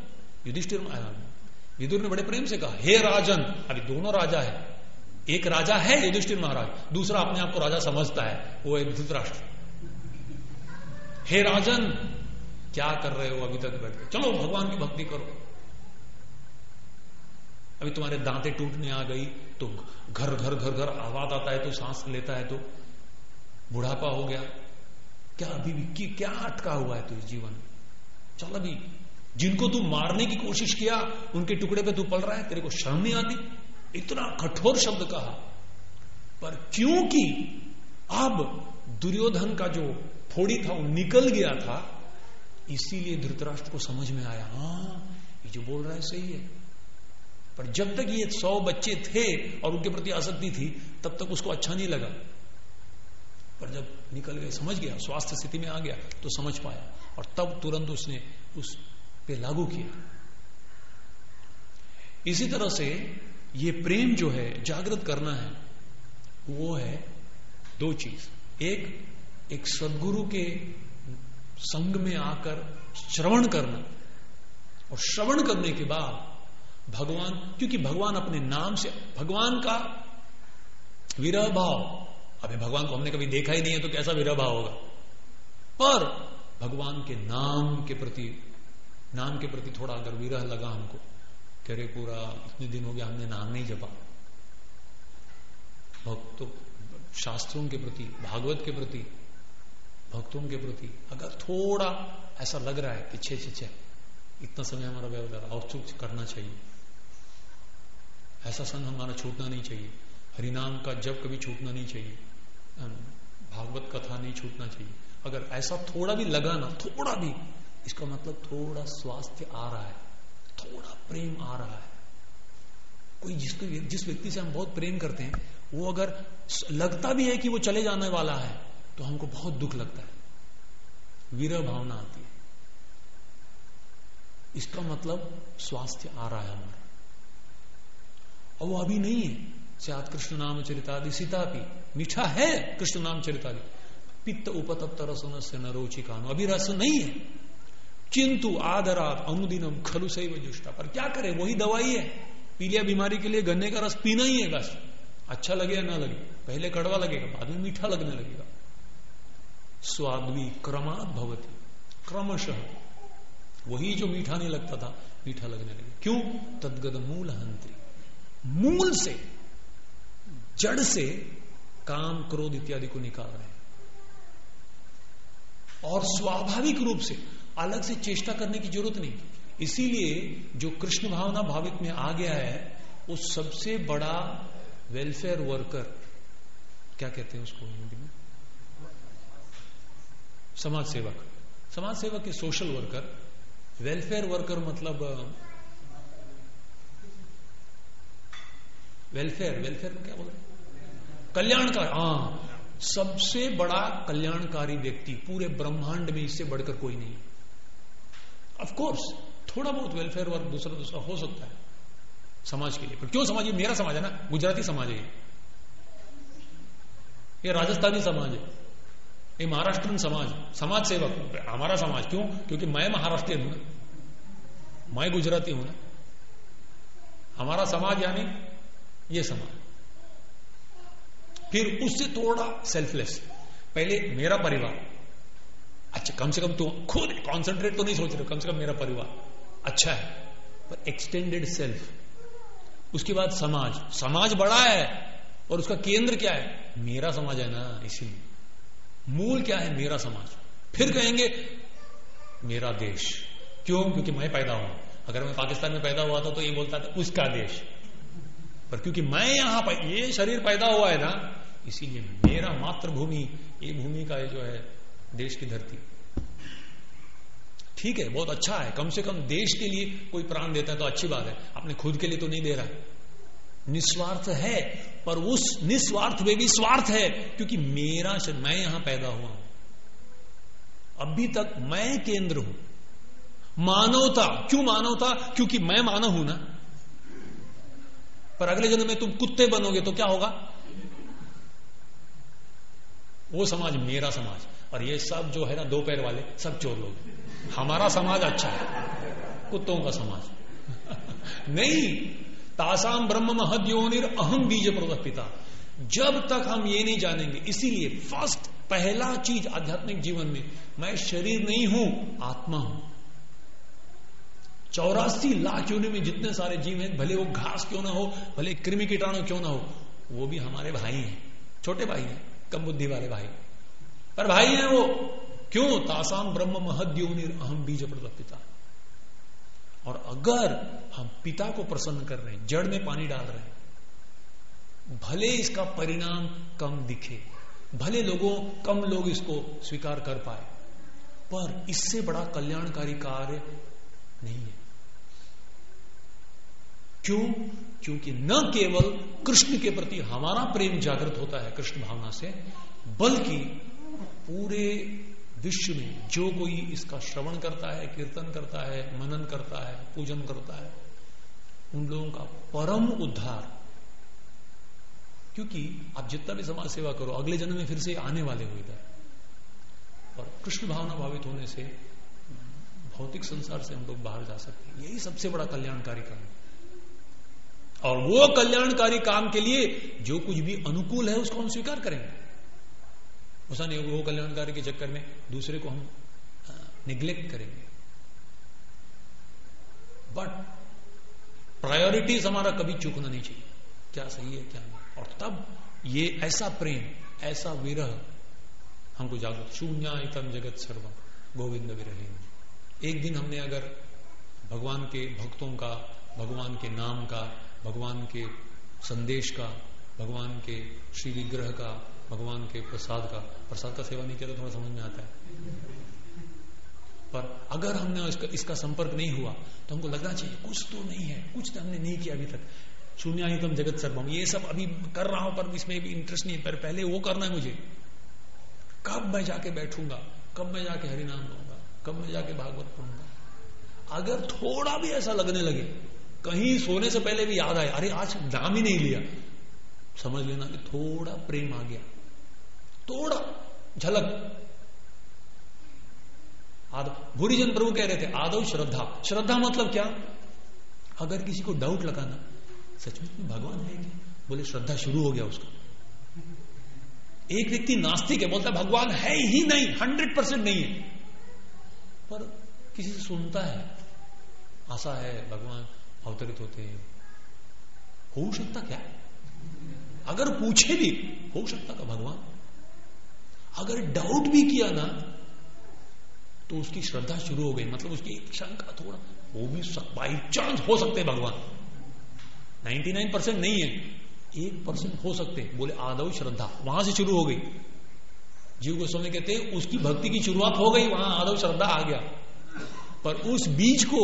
विदुर ने बड़े प्रेम से कहा, हे राजन। अभी दोनों राजा है, एक राजा है युधिष्ठिर महाराज, दूसरा अपने आप को राजा समझता है, वो है धृतराष्ट्र। हे राजन, क्या कर रहे हो अभी तक बैठ के? चलो भगवान की भक्ति करो। अभी तुम्हारे दांतें टूटने आ गई तो घर घर घर घर आवाज आता है, तो सांस लेता है, तो बुढ़ापा हो गया, क्या अभी भी क्या अटका हुआ है तो इस जीवन में? चल, अभी जिनको तू मारने की कोशिश किया उनके टुकड़े पे तू पल रहा है, तेरे को शर्म नहीं आती? इतना कठोर शब्द कहा। पर क्योंकि अब दुर्योधन का जो फोड़ी था वो निकल गया था, इसीलिए धृतराष्ट्र को समझ में आया, हाँ ये जो बोल रहा है सही है। पर जब तक ये 100 बच्चे थे और उनके प्रति आसक्ति थी, तब तक उसको अच्छा नहीं लगा। पर जब निकल गए, समझ गया, स्वास्थ्य स्थिति में आ गया, तो समझ पाया, और तब तुरंत उसने उस पे लागू किया। इसी तरह से ये प्रेम जो है जागृत करना है, वो है 2 चीज। एक सद्गुरु के संग में आकर श्रवण करना, और श्रवण करने के बाद भगवान, क्योंकि भगवान अपने नाम से, भगवान का विरह भाव, अभी भगवान को हमने कभी देखा ही नहीं है तो कैसा विरह भाव होगा, पर भगवान के नाम के प्रति थोड़ा अगर विरह लगा हमको, कह रहे पूरा इतने दिन हो गया हमने नाम नहीं जपा, भक्तों शास्त्रों के प्रति, भागवत के प्रति, भक्तों के प्रति अगर थोड़ा ऐसा लग रहा है कि छे इतना समय हमारा व्यवहार और चूक करना चाहिए, ऐसा संग हमारा छूटना नहीं चाहिए, हरिनाम का जब कभी छूटना नहीं चाहिए, भागवत कथा नहीं छूटना चाहिए, अगर ऐसा थोड़ा भी लगा ना, थोड़ा भी, इसका मतलब थोड़ा स्वास्थ्य आ रहा है, थोड़ा प्रेम आ रहा है। कोई जिस व्यक्ति से हम बहुत प्रेम करते हैं, वो अगर लगता भी है कि वो चले जाने वाला है, तो हमको बहुत दुख लगता है, विरह भावना आती है। इसका मतलब स्वास्थ्य आ रहा है हमारा, और वो अभी नहीं है। स्यात् कृष्ण नाम चरितादि सीतापि, मीठा है कृष्ण नाम चरितादि, पित्त उपतप्त रसन से न रोचि कानो, अभी रस नहीं है। किंतु आदरात अनुदिनम खलु सैव जुष्टा, पर क्या करे, वही दवाई है। पीलिया बीमारी के लिए गन्ने का रस पीना ही है बस, अच्छा लगे या ना लगे, पहले कड़वा लगेगा, बाद में मीठा लगने लगेगा। स्वाद्वी क्रमात् भवति, क्रमशः वही जो मीठा नहीं लगता था मीठा लगने लगे। क्यों? तद्गद मूल हंत्री, मूल से, जड़ से काम क्रोध इत्यादि को निकाल रहे हैं, और स्वाभाविक रूप से अलग से चेष्टा करने की जरूरत नहीं। इसीलिए जो कृष्ण भावना भावित में आ गया है, वो सबसे बड़ा वेलफेयर वर्कर, क्या कहते हैं उसको हिंदी में, समाज सेवक, समाज सेवक के सोशल वर्कर, वेलफेयर वर्कर मतलब वेलफेयर में क्या बोल रहे, कल्याणकारी। हाँ, सबसे बड़ा कल्याणकारी व्यक्ति पूरे ब्रह्मांड में, इससे बढ़कर कोई नहीं। ऑफ कोर्स थोड़ा बहुत वेलफेयर वर्क दूसरा हो सकता है समाज के लिए, पर क्यों समाज? ये मेरा समाज है ना, गुजराती समाज है, ये राजस्थानी समाज है, ये महाराष्ट्रन समाज सेवक हमारा समाज। क्यों? क्योंकि मैं महाराष्ट्रियन हूं ना, मैं गुजराती हूं ना, हमारा समाज यानी ये समाज। फिर उससे थोड़ा सेल्फलेस, पहले मेरा परिवार, अच्छा कम से कम तो खुद कॉन्सेंट्रेट तो नहीं सोच रहे, कम से कम मेरा परिवार अच्छा है, पर एक्सटेंडेड सेल्फ, उसके बाद समाज बड़ा है, और उसका केंद्र क्या है? मेरा समाज है ना, इसीलिए मूल क्या है? मेरा समाज। फिर कहेंगे मेरा देश। क्यों? क्योंकि मैं पैदा हुआ, अगर मैं पाकिस्तान में पैदा हुआ था तो ये बोलता था उसका देश, पर क्योंकि मैं यहां ये शरीर पैदा हुआ है ना, इसीलिए मेरा मातृभूमि, ये भूमि का जो है देश की धरती। ठीक है, बहुत अच्छा है, कम से कम देश के लिए कोई प्राण देता है तो अच्छी बात है, अपने खुद के लिए तो नहीं दे रहा है, निस्वार्थ है, पर उस निस्वार्थ में भी स्वार्थ है, क्योंकि मैं यहां पैदा हुआ हूं, अभी तक मैं केंद्र हूं। मानवता, क्यों मानवता? क्योंकि मैं मानव हूं ना, पर अगले जन्म में तुम कुत्ते बनोगे तो क्या होगा? वो समाज मेरा समाज, और ये सब जो है ना दो पैर वाले सब चोर लोग। हमारा समाज अच्छा है, कुत्तों का समाज नहीं। तासाम ब्रह्म महद्योनिर अहम बीज प्रदः पिता। जब तक हम ये नहीं जानेंगे, इसीलिए फर्स्ट पहला चीज आध्यात्मिक जीवन में, मैं शरीर नहीं हूं, आत्मा हूं। 84 लाख योनि में जितने सारे जीव हैं, भले वो घास क्यों ना हो, भले कृमि कीटाणु क्यों ना हो, वो भी हमारे भाई हैं, छोटे भाई हैं, कम बुद्धि वाले भाई, पर भाई हैं वो। क्यों? तासाम ब्रह्म महद्योनिर अहम बीज प्रदः पिता। और अगर हम पिता को प्रसन्न कर रहे हैं, जड़ में पानी डाल रहे हैं, भले इसका परिणाम कम दिखे, भले कम लोग इसको स्वीकार कर पाए, पर इससे बड़ा कल्याणकारी कार्य नहीं है। क्यों? क्योंकि न केवल कृष्ण के प्रति हमारा प्रेम जागृत होता है कृष्ण भावना से, बल्कि पूरे विश्व में जो कोई इसका श्रवण करता है, कीर्तन करता है, मनन करता है, पूजन करता है, उन लोगों का परम उद्धार। क्योंकि आप जितना भी समाज सेवा करो, अगले जन्म में फिर से आने वाले हो इधर, और कृष्ण भावना भावित होने से भौतिक संसार से हम लोग बाहर जा सकते हैं। यही सबसे बड़ा कल्याणकारी काम है। और वो कल्याणकारी काम के लिए जो कुछ भी अनुकूल है उसको हम स्वीकार करेंगे। ऐसा नहीं वो कल्याणकारी के चक्कर में दूसरे को हम निग्लेक्ट करेंगे। बट प्रायोरिटीज हमारा कभी चूकना नहीं चाहिए, क्या सही है क्या नहीं। और तब ये ऐसा प्रेम, ऐसा विरह हमको जागरूक, शून्यायतम जगत सर्वम गोविंद विरह। एक दिन हमने अगर भगवान के भक्तों का, भगवान के नाम का, भगवान के संदेश का, भगवान के श्री विग्रह का, भगवान के प्रसाद का सेवा नहीं किया तो थोड़ा समझ में आता है। पर अगर हमने इसका संपर्क नहीं हुआ तो हमको लगना चाहिए कुछ तो नहीं है, कुछ तो हमने नहीं किया अभी तक। शून्यायतम जगत सर्वम, ये सब अभी कर रहा हूं पर इसमें भी इंटरेस्ट नहीं है, पर पहले वो करना है मुझे। कब मैं जाके बैठूंगा, कब मैं जाके हरिनाम लूंगा, कब मैं जाके भागवत पढ़ूंगा। अगर थोड़ा भी ऐसा लगने लगे, कहीं सोने से पहले भी याद आए, अरे आज नाम ही नहीं लिया, समझ लेना कि थोड़ा प्रेम आ गया, थोड़ा झलक। भूरिजन प्रभु कह रहे थे आदौ श्रद्धा। श्रद्धा मतलब क्या? अगर किसी को डाउट लगाना सचमुच में भगवान है क्या, बोले श्रद्धा शुरू हो गया उसका। एक व्यक्ति नास्तिक है, बोलता है भगवान है ही नहीं, 100% नहीं है, पर किसी से सुनता है, आशा है भगवान अवतरित होते हैं, हो सकता क्या? अगर पूछे भी हो सकता का भगवान, अगर डाउट भी किया ना तो उसकी श्रद्धा शुरू हो गई, मतलब उसकी शंका थोड़ा वो भी बाई चांस हो सकते हैं भगवान, 99% नहीं है, 1% हो सकते, बोले आदौ श्रद्धा, वहां से शुरू हो गई। जीव गोस्वामी कहते हैं उसकी भक्ति की शुरुआत हो गई, वहां आदौ श्रद्धा आ गया। पर उस बीज को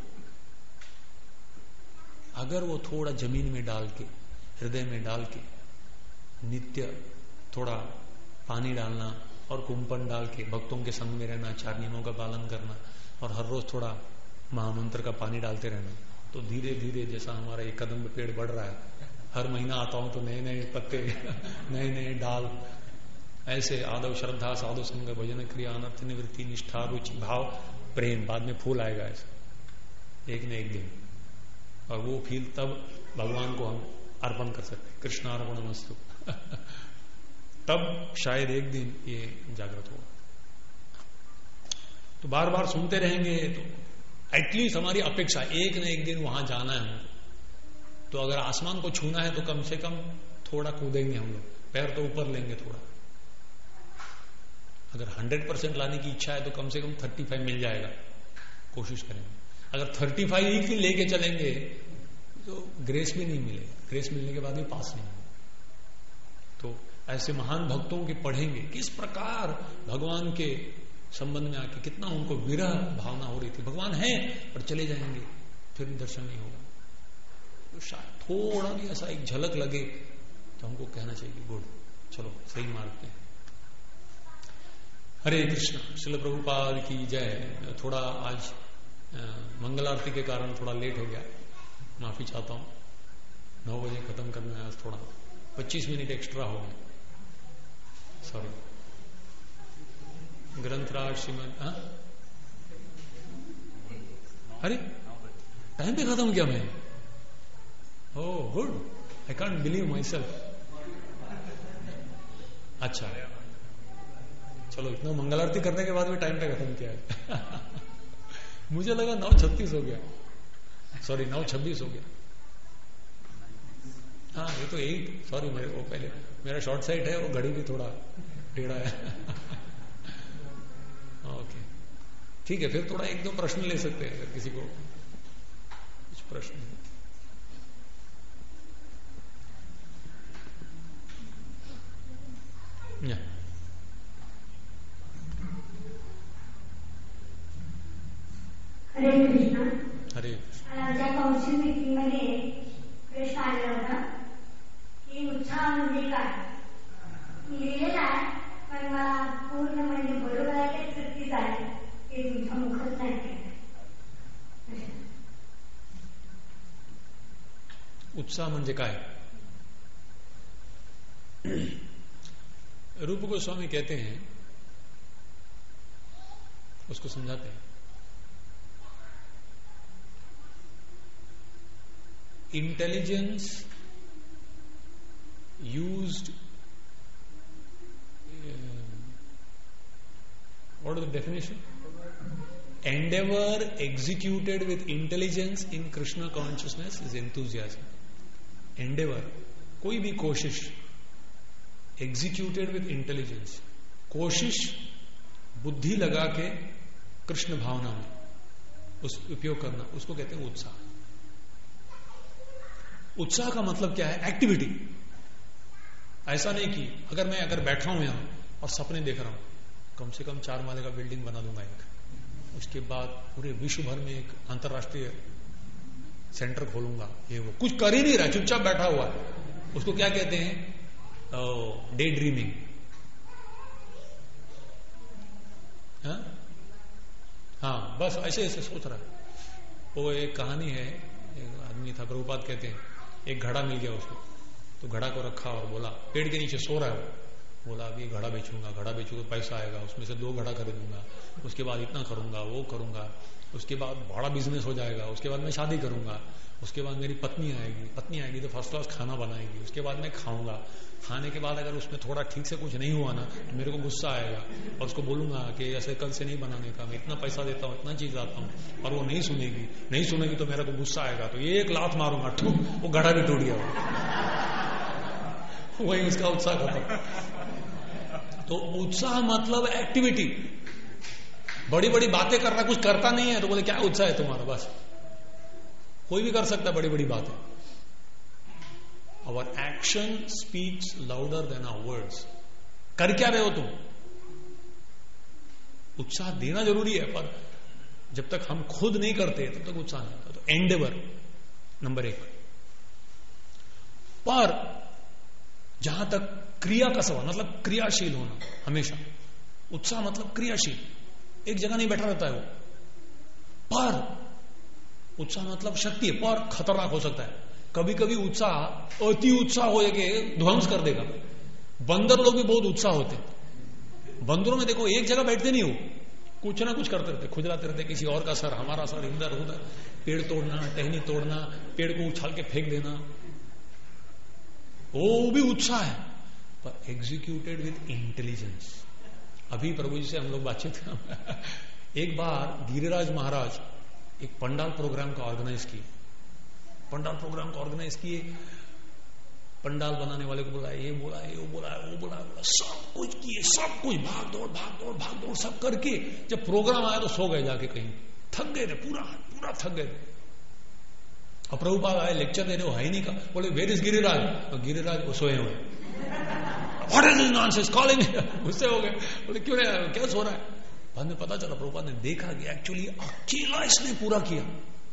अगर वो थोड़ा जमीन में डाल के, हृदय में डाल के, नित्य थोड़ा पानी डालना और कुंपन डाल के भक्तों के संग में रहना, 4 नियमों का पालन करना और हर रोज थोड़ा महामंत्र का पानी डालते रहना, तो धीरे धीरे जैसा हमारा एक कदम पे पेड़ बढ़ रहा है, हर महीना आता हूं तो नए नए पत्ते नए नए डाल, ऐसे आदव श्रद्धा साधु संग भजन क्रिया अनर्थ निवृत्ति निष्ठा रुचि भाव प्रेम, बाद में फूल आएगा ऐसे एक न एक दिन, और वो फूल तब भगवान को हम अर्पण कर सकते, कृष्णार्पणमस्तु तब शायद एक दिन ये जागृत होगा। तो बार बार सुनते रहेंगे तो एटलीस्ट हमारी अपेक्षा एक न एक दिन वहां जाना है हमको। तो अगर आसमान को छूना है तो कम से कम थोड़ा कूदेंगे हम लोग, पैर तो ऊपर लेंगे थोड़ा। अगर 100% लाने की इच्छा है तो कम से कम 35 मिल जाएगा, कोशिश करेंगे। अगर 35 ही लेके चलेंगे तो ग्रेस भी नहीं मिलेगा, ग्रेस मिलने के बाद भी पास नहीं होगा। तो ऐसे महान भक्तों के पढ़ेंगे किस प्रकार भगवान के संबंध में आके कितना उनको विरह भावना हो रही थी, भगवान है पर चले जाएंगे फिर भी दर्शन नहीं होगा। तो शायद थोड़ा भी ऐसा एक झलक लगे तो हमको कहना चाहिए गुड, चलो सही मार्ग पे। हरे कृष्ण। श्रील प्रभुपाद की जय। थोड़ा आज मंगल आरती के कारण थोड़ा लेट हो गया, माफी चाहता हूं। 9 बजे खत्म करना है, आज थोड़ा 25 मिनट एक्स्ट्रा हो गए, सॉरी। ग्रंथराज श्रीमद, अरे टाइम पे खत्म किया मैं, oh good, I can't believe my self. अच्छा चलो, इतना मंगल आरती करने के बाद भी टाइम पे खत्म किया है मुझे लगा 9:36 हो गया, सॉरी 9:26 हो गया। हाँ ये तो 8, सॉरी मेरे वो पहले मेरा शॉर्ट साइट है, वो घड़ी भी थोड़ा टेढ़ा है ओके ठीक है, फिर थोड़ा 1-2 प्रश्न ले सकते हैं अगर किसी को कुछ प्रश्न है। स्वामीची मीटिंगमध्ये प्रश्न आलेला होता की उत्साह म्हणजे काय. मी लिहिलेला आहे पण मला पूर्ण म्हणजे बरोबर आहे ते चुकीच आहे ते तुमच्या मुखच नाही केलं. उत्साह म्हणजे काय. रूप गोस्वामी कहते हैं, उसको समझाते हैं. Intelligence used, what is the definition? Endeavor executed with intelligence in Krishna consciousness is enthusiasm. Endeavor, कोई भी कोशिश, executed with intelligence, कोशिश बुद्धि लगा के कृष्ण भावना में उस उपयोग करना, उसको कहते हैं उत्साह. उत्साह का मतलब क्या है? एक्टिविटी. ऐसा नहीं कि अगर बैठा हूं यहां और सपने देख रहा हूं, कम से कम 4 माले का बिल्डिंग बना दूंगा एक, उसके बाद पूरे विश्व भर में एक अंतरराष्ट्रीय सेंटर खोलूंगा, ये वो कुछ कर ही नहीं रहा, चुपचाप बैठा हुआ है, उसको क्या कहते हैं? Day dreaming. हाँ, बस ऐसे ऐसे सोच रहा है. वो एक कहानी है, एक आदमी था, प्रभुपाद कहते हैं, एक घड़ा मिल गया उसको, तो घड़ा को रखा और बोला, पेड़ के नीचे सो रहा है वो, बोला अभी घड़ा बेचूंगा, पैसा आएगा, उसमें से 2 घड़ा खरीदूंगा, उसके बाद इतना करूंगा, वो करूंगा, उसके बाद बड़ा बिजनेस हो जाएगा, उसके बाद मैं शादी करूंगा, उसके बाद मेरी पत्नी आएगी तो फर्स्ट क्लास खाना बनाएगी, उसके बाद मैं खाऊंगा, खाने के बाद अगर उसमें थोड़ा ठीक से कुछ नहीं हुआ ना तो मेरे को गुस्सा आएगा और उसको बोलूंगा कि ऐसे कल से नहीं बनाने का, मैं इतना पैसा देता हूँ, इतना चीज लाता हूँ, और वो नहीं सुनेगी तो मेरे को गुस्सा आएगा, तो एक लात मारूंगा, ठुक, वो घड़ा भी टूट गया. वही उसका उत्साह खत्म. तो उत्साह मतलब एक्टिविटी. बड़ी बड़ी बातें कर रहा, कुछ करता नहीं है तो बोले क्या उत्साह है तुम्हारा. बस कोई भी कर सकता है बड़ी बड़ी बातें. Our action speaks louder than our words. कर क्या रहे हो तुम? उत्साह देना जरूरी है, पर जब तक हम खुद नहीं करते तब तक उत्साह नहीं होता. तो एंडेवर नंबर 1. पर जहां तक क्रिया का सवाल, मतलब क्रियाशील होना हमेशा. उत्साह मतलब क्रियाशील, एक जगह नहीं बैठा रहता है वो. पर उत्साह मतलब शक्ति है, पर खतरनाक हो सकता है. कभी कभी उत्साह अति उत्साह हो के ध्वंस कर देगा. बंदर लोग भी बहुत उत्साह होते हैं. बंदरों में देखो एक जगह बैठते नहीं हो, कुछ ना कुछ करते रहते, खुजलाते रहते, किसी और का सर, हमारा सर, इधर उधर, पेड़ तोड़ना, टहनी तोड़ना, पेड़ को उछाल के फेंक देना, वो भी उत्साह है, पर एग्जीक्यूटेड विथ इंटेलिजेंस. अभी प्रभु जी से हम लोग बातचीत एक बार गिरिराज महाराज एक पंडाल प्रोग्राम का ऑर्गेनाइज किए. पंडाल बनाने वाले को बुलाया, ये बोला, वो बोला, सब कुछ किए, सब कुछ भाग दौड़ सब करके जब प्रोग्राम आया तो सो गए जाके कहीं. थक गए थे, पूरा थक गए. और प्रभुपाद आए, लेक्चर देने, वो है ही नहीं का. बोले वेयर इज गिरिराज? और गिरिराज वो सोए हुए. What is this nonsense calling? गुस्से हो गए, बोले क्यों नहीं, क्या सो रहा है? बाद में पता चला, प्रभुपाद ने देखा कि एक्चुअली अकेला इसने पूरा किया.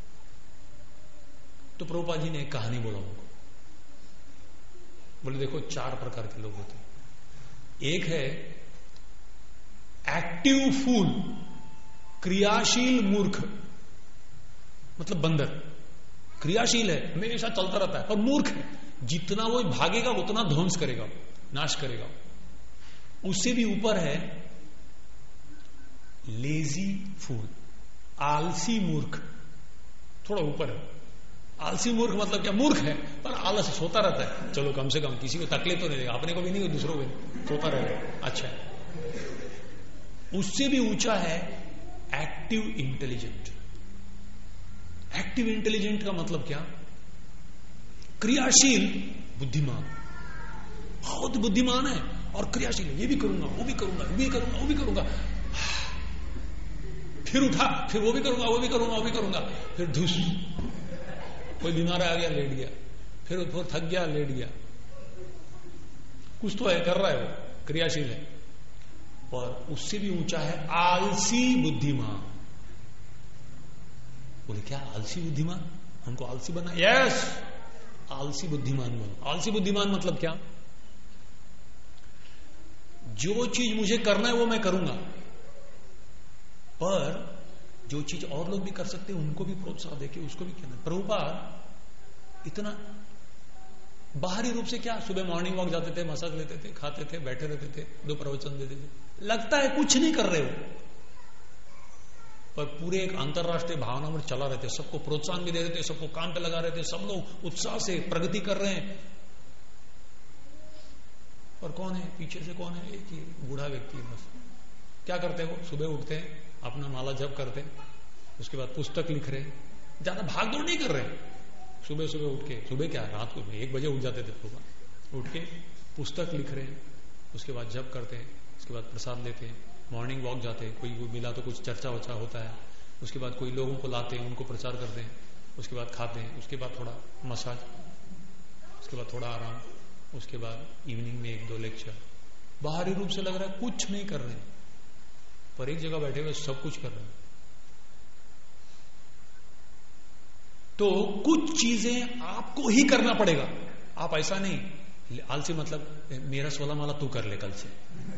तो प्रभुपाद जी ने एक कहानी बोला उनको. बोले देखो 4 प्रकार के लोग होते हैं. एक है एक्टिव फूल, क्रियाशील मूर्ख, मतलब बंदर. क्रियाशील है, हमेशा चलता रहता है, और मूर्ख है, जितना वो भागेगा उतना ध्वंस करेगा, नाश करेगा. उससे भी ऊपर है लेजी फूल, आलसी मूर्ख, थोड़ा ऊपर है. आलसी मूर्ख मतलब क्या? मूर्ख है पर आलस, सोता रहता है. चलो कम से कम किसी को तकलीफ तो नहीं देगा, अपने को भी नहीं, दूसरों को भी, सोता रहेगा. अच्छा है. उससे भी ऊंचा है एक्टिव इंटेलिजेंट. एक्टिव इंटेलिजेंट का मतलब क्या? क्रियाशील बुद्धिमान, बहुत बुद्धिमान है और क्रियाशील है. ये भी करूंगा, वो भी करूंगा, वो भी करूंगा, फिर उठा, फिर वो भी करूंगा, फिर धुस, कोई बीमार आ गया, लेट गया, फिर थक गया, लेट गया. कुछ तो है, कर रहा है, वो क्रियाशील है. और उससे भी ऊंचा है आलसी बुद्धिमान. बोले क्या आलसी बुद्धिमान? हमको आलसी बनना, यस, आलसी बुद्धिमान बनो। आलसी बुद्धिमान मतलब क्या? जो चीज मुझे करना है वो मैं करूंगा, पर जो चीज और लोग भी कर सकते हैं उनको भी प्रोत्साहन देके उसको भी करना। प्रभुपाद इतना बाहरी रूप से क्या, सुबह मॉर्निंग वॉक जाते थे, मसाज लेते थे, खाते थे, बैठे रहते थे, 2 प्रवचन देते थे, लगता है कुछ नहीं कर रहे हो, पर पूरे एक अंतरराष्ट्रीय भावना में चला रहते, सबको प्रोत्साहन भी दे देते, सबको काम पे लगा रहते, सब लोग उत्साह से प्रगति कर रहे हैं। और कौन है पीछे से? कौन है? एक ही बूढ़ा व्यक्ति बस। क्या करते हैं वो? सुबह उठते हैं, अपना माला जप करते हैं, उसके बाद पुस्तक लिख रहे हैं, ज्यादा भाग दौड़ नहीं कर रहे हैं। सुबह सुबह उठ के, सुबह क्या, रात को 1 बजे उठ जाते थे सुबह, उठ के पुस्तक लिख रहे हैं, उसके बाद जप करते हैं, उसके बाद प्रसाद लेते हैं, मॉर्निंग वॉक जाते हैं, कोई मिला तो कुछ चर्चा वर्चा होता है, उसके बाद कोई लोगों को लाते हैं, उनको प्रचार करते हैं, उसके बाद खाते हैं, उसके बाद थोड़ा मसाज, उसके बाद थोड़ा आराम, उसके बाद इवनिंग में 1-2 लेक्चर। बाहरी रूप से लग रहा है कुछ नहीं कर रहे हैं, पर एक जगह बैठे हुए सब कुछ कर रहे हैं। तो कुछ चीजें आपको ही करना पड़ेगा। आप ऐसा नहीं, आलसी मतलब मेरा 16 माला तू कर ले कल से,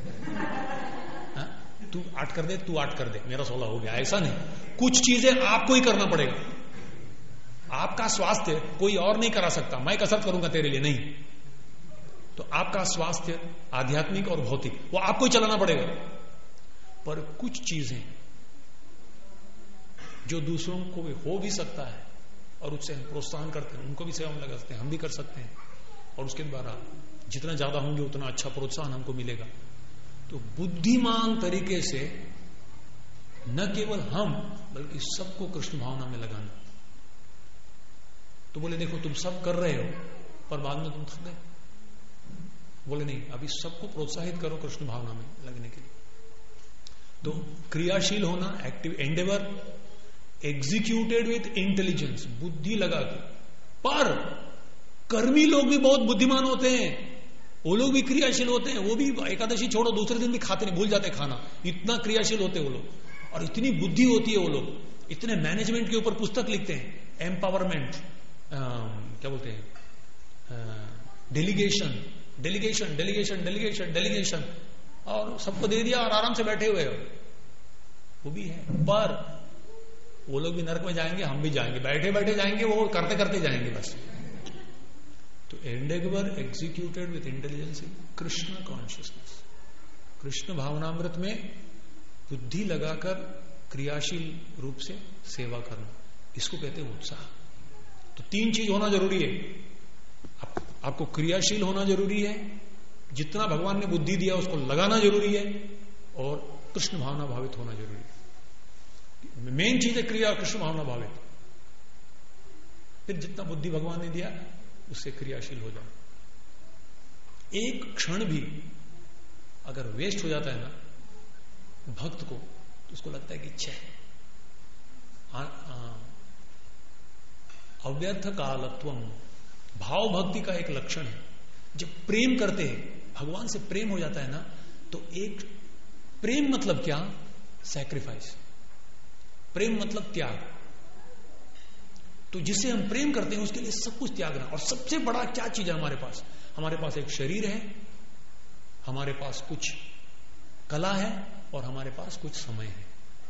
तू 8 कर दे, तू 8 कर दे, मेरा 16 हो गया, ऐसा नहीं। कुछ चीजें आपको ही करना पड़ेगा। आपका स्वास्थ्य कोई और नहीं करा सकता, मैं कसरत करूंगा तेरे लिए, नहीं। तो आपका स्वास्थ्य आध्यात्मिक और भौतिक वो आपको ही चलाना पड़ेगा। पर कुछ चीजें जो दूसरों को भी हो भी सकता है और उससे हम प्रोत्साहन करते हैं, उनको भी सेवा में लगा सकते हैं, हम भी कर सकते हैं, और उसके द्वारा जितना ज्यादा होंगे उतना अच्छा प्रोत्साहन हमको मिलेगा। तो बुद्धिमान तरीके से न केवल हम बल्कि सबको कृष्ण भावना में लगाना। तो बोले देखो तुम सब कर रहे हो पर बाद में तुम थक गए, बोले नहीं, अभी सबको प्रोत्साहित करो कृष्ण भावना में लगने के लिए। तो क्रियाशील होना, active endeavour, executed with intelligence, बुद्धि लगा के। पर कर्मी लोग भी बहुत बुद्धिमान होते हैं, वो लोग भी क्रियाशील होते हैं, वो भी एकादशी छोड़ो दूसरे दिन भी खाते नहीं, भूल जाते खाना, इतना क्रियाशील होते हैं वो लोग, और इतनी बुद्धि होती है वो लोग, इतने मैनेजमेंट के ऊपर पुस्तक लिखते हैं, एम्पावरमेंट, क्या बोलते हैं, delegation delegation delegation delegation delegation, और सबको दे दिया और आराम से बैठे हुए हो, वो भी है। पर वो लोग भी नरक में जाएंगे, हम भी जाएंगे, बैठे बैठे जाएंगे, वो करते करते जाएंगे बस। तो endeavour executed with intelligence, Krishna consciousness, Krishna भावनामृत में बुद्धि लगाकर क्रियाशील रूप से सेवा करना, इसको कहते हैं उत्साह। तो 3 चीज होना जरूरी है। आपको क्रियाशील होना जरूरी है, जितना भगवान ने बुद्धि दिया उसको लगाना जरूरी है, और कृष्ण भावना भावित होना जरूरी है। मेन चीज है क्रिया, कृष्ण भावना भावित। फिर जितना बुद्धि भगवान ने दिया उससे क्रियाशील हो जाए। एक क्षण भी अगर वेस्ट हो जाता है ना भक्त को, तो उसको लगता है कि छह, अव्यर्थ कालत्वम, भाव भक्ति का एक लक्षण है। जब प्रेम करते हैं, भगवान से प्रेम हो जाता है ना, तो एक प्रेम मतलब क्या? सैक्रिफाइस। प्रेम मतलब त्याग। तो जिसे हम प्रेम करते हैं उसके लिए सब कुछ त्यागना। और सबसे बड़ा क्या चीज है हमारे पास? हमारे पास एक शरीर है, हमारे पास कुछ कला है, और हमारे पास कुछ समय है।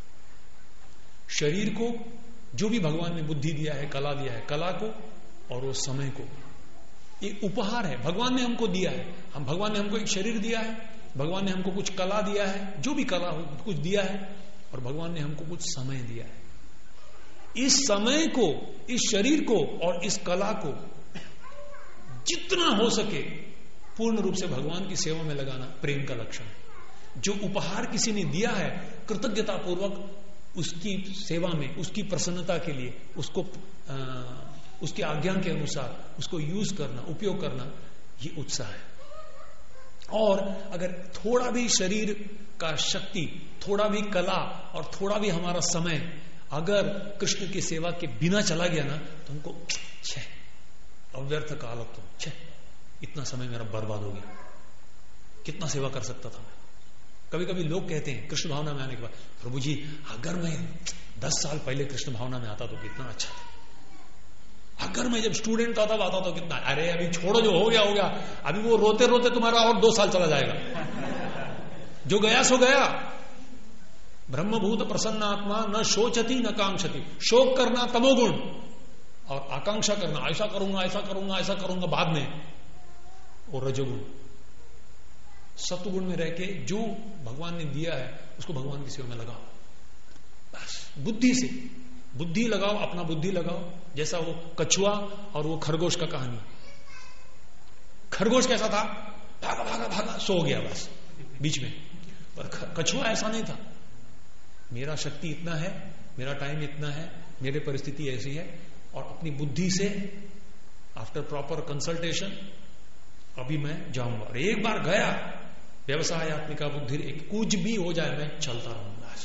शरीर को जो भी भगवान ने बुद्धि दिया है, कला दिया है, कला को और वो समय को, ये उपहार है, भगवान ने हमको दिया है। हम भगवान ने हमको एक शरीर दिया है, भगवान ने हमको कुछ कला दिया है, जो भी कला हो कुछ दिया है, और भगवान ने हमको कुछ समय दिया है। इस समय को, इस शरीर को और इस कला को जितना हो सके पूर्ण रूप से भगवान की सेवा में लगाना प्रेम का लक्षण है। जो उपहार किसी ने दिया है, कृतज्ञता पूर्वक उसकी सेवा में, उसकी प्रसन्नता के लिए उसको उसके आज्ञा के अनुसार उसको यूज करना, उपयोग करना, ये उत्साह है। और अगर थोड़ा भी शरीर का शक्ति, थोड़ा भी कला और थोड़ा भी हमारा समय अगर कृष्ण की सेवा के बिना चला गया ना, तो हमको छह, अव्यर्थ कालत्व, छह, इतना समय मेरा बर्बाद हो गया, कितना सेवा कर सकता था मैं। कभी कभी लोग कहते हैं कृष्ण भावना में आने के बाद, प्रभु जी अगर मैं 10 साल पहले कृष्ण भावना में आता तो कितना अच्छा था। घर में जब स्टूडेंट था तब आता तो कितना, अरे अभी छोड़ो, जो हो गया हो गया, अभी वो रोते रोते तुम्हारा और 2 साल चला जाएगा, जो गया सो गया। ब्रह्मभूत प्रसन्न आत्मा न शोचती न कांक्षती। शोक करना तमोगुण, और आकांक्षा करना ऐसा करूंगा ऐसा करूंगा ऐसा करूंगा बाद में, और रजोगुण। सत्वगुण में रह के जो भगवान ने दिया है उसको भगवान की सेवा में लगाओ, बस बुद्धि से। बुद्धि लगाओ, अपना बुद्धि लगाओ। जैसा वो कछुआ और वो खरगोश का कहानी। खरगोश कैसा था, भागा भागा भागा, सो गया बस बीच में। पर कछुआ ऐसा नहीं था, मेरा शक्ति इतना है, मेरा टाइम इतना है, मेरी परिस्थिति ऐसी है, और अपनी बुद्धि से आफ्टर प्रॉपर कंसल्टेशन अभी मैं जाऊंगा। और एक बार गया, व्यवसाय आत्मिका बुद्धि, कुछ भी हो जाए मैं चलता रहूंगा बस।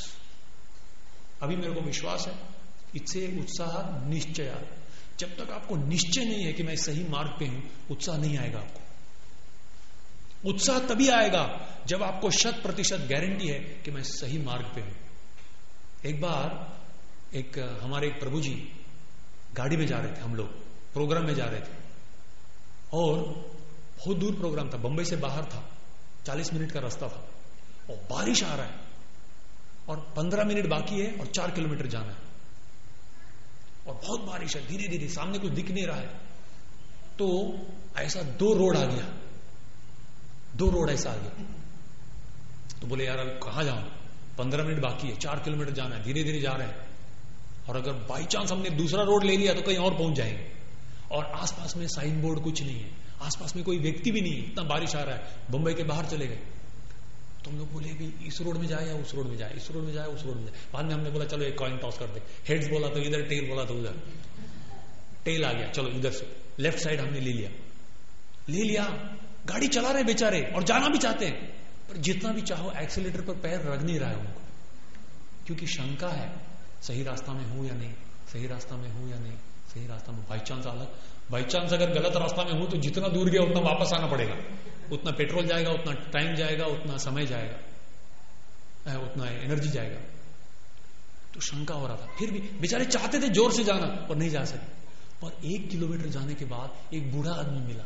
अभी मेरे को विश्वास है, इससे उत्साह निश्चय। जब तक आपको निश्चय नहीं है कि मैं सही मार्ग पे हूं, उत्साह नहीं आएगा आपको। उत्साह तभी आएगा जब आपको 100% गारंटी है कि मैं सही मार्ग पे हूं। एक बार हमारे एक प्रभु जी गाड़ी में जा रहे थे, हम लोग प्रोग्राम में जा रहे थे, और बहुत दूर प्रोग्राम था, बंबई से बाहर था, 40 मिनट का रास्ता था, और बारिश आ रहा है, और 15 मिनट बाकी है, और 4 किलोमीटर जाना है, और बहुत बारिश है, धीरे धीरे, सामने कुछ दिख नहीं रहा है। तो ऐसा 2 रोड आ गया, 2 रोड ऐसा आ गया। तो बोले यार अभी कहां जाऊं, 15 मिनट बाकी है, 4 किलोमीटर जाना है, धीरे धीरे जा रहे हैं, और अगर बाई चांस हमने दूसरा रोड ले लिया तो कहीं और पहुंच जाएंगे। और आसपास में साइन बोर्ड कुछ नहीं है, आसपास में कोई व्यक्ति भी नहीं है, इतना बारिश आ रहा है, बंबई के बाहर चले गए। तो हम लोग बोले भी इस रोड में जाए या उस रोड में जाए, इस रोड में जाए उस रोड में जाए। बाद में हमने बोला चलो एक कॉइन टॉस कर दे, हेड्स बोला तो इधर, टेल बोला तो उधर, टेल आ गया, चलो इधर से लेफ्ट साइड हमने ले लिया। गाड़ी चला रहे बेचारे, और जाना भी चाहते हैं, पर जितना भी चाहो एक्सीलेटर पर पैर रख नहीं रहा है उनको, क्योंकि शंका है सही रास्ता में हूं या नहीं, सही रास्ता में हूं या नहीं, सही रास्ता में। बाई चांस अगर गलत रास्ता में हूं तो जितना दूर गया उतना वापस आना पड़ेगा, उतना पेट्रोल जाएगा, उतना टाइम जाएगा, उतना समय जाएगा, उतना एनर्जी जाएगा। तो शंका हो रहा था, फिर भी बेचारे चाहते थे जोर से जाना, पर नहीं जा सके। पर 1 किलोमीटर जाने के बाद एक बूढ़ा आदमी मिला,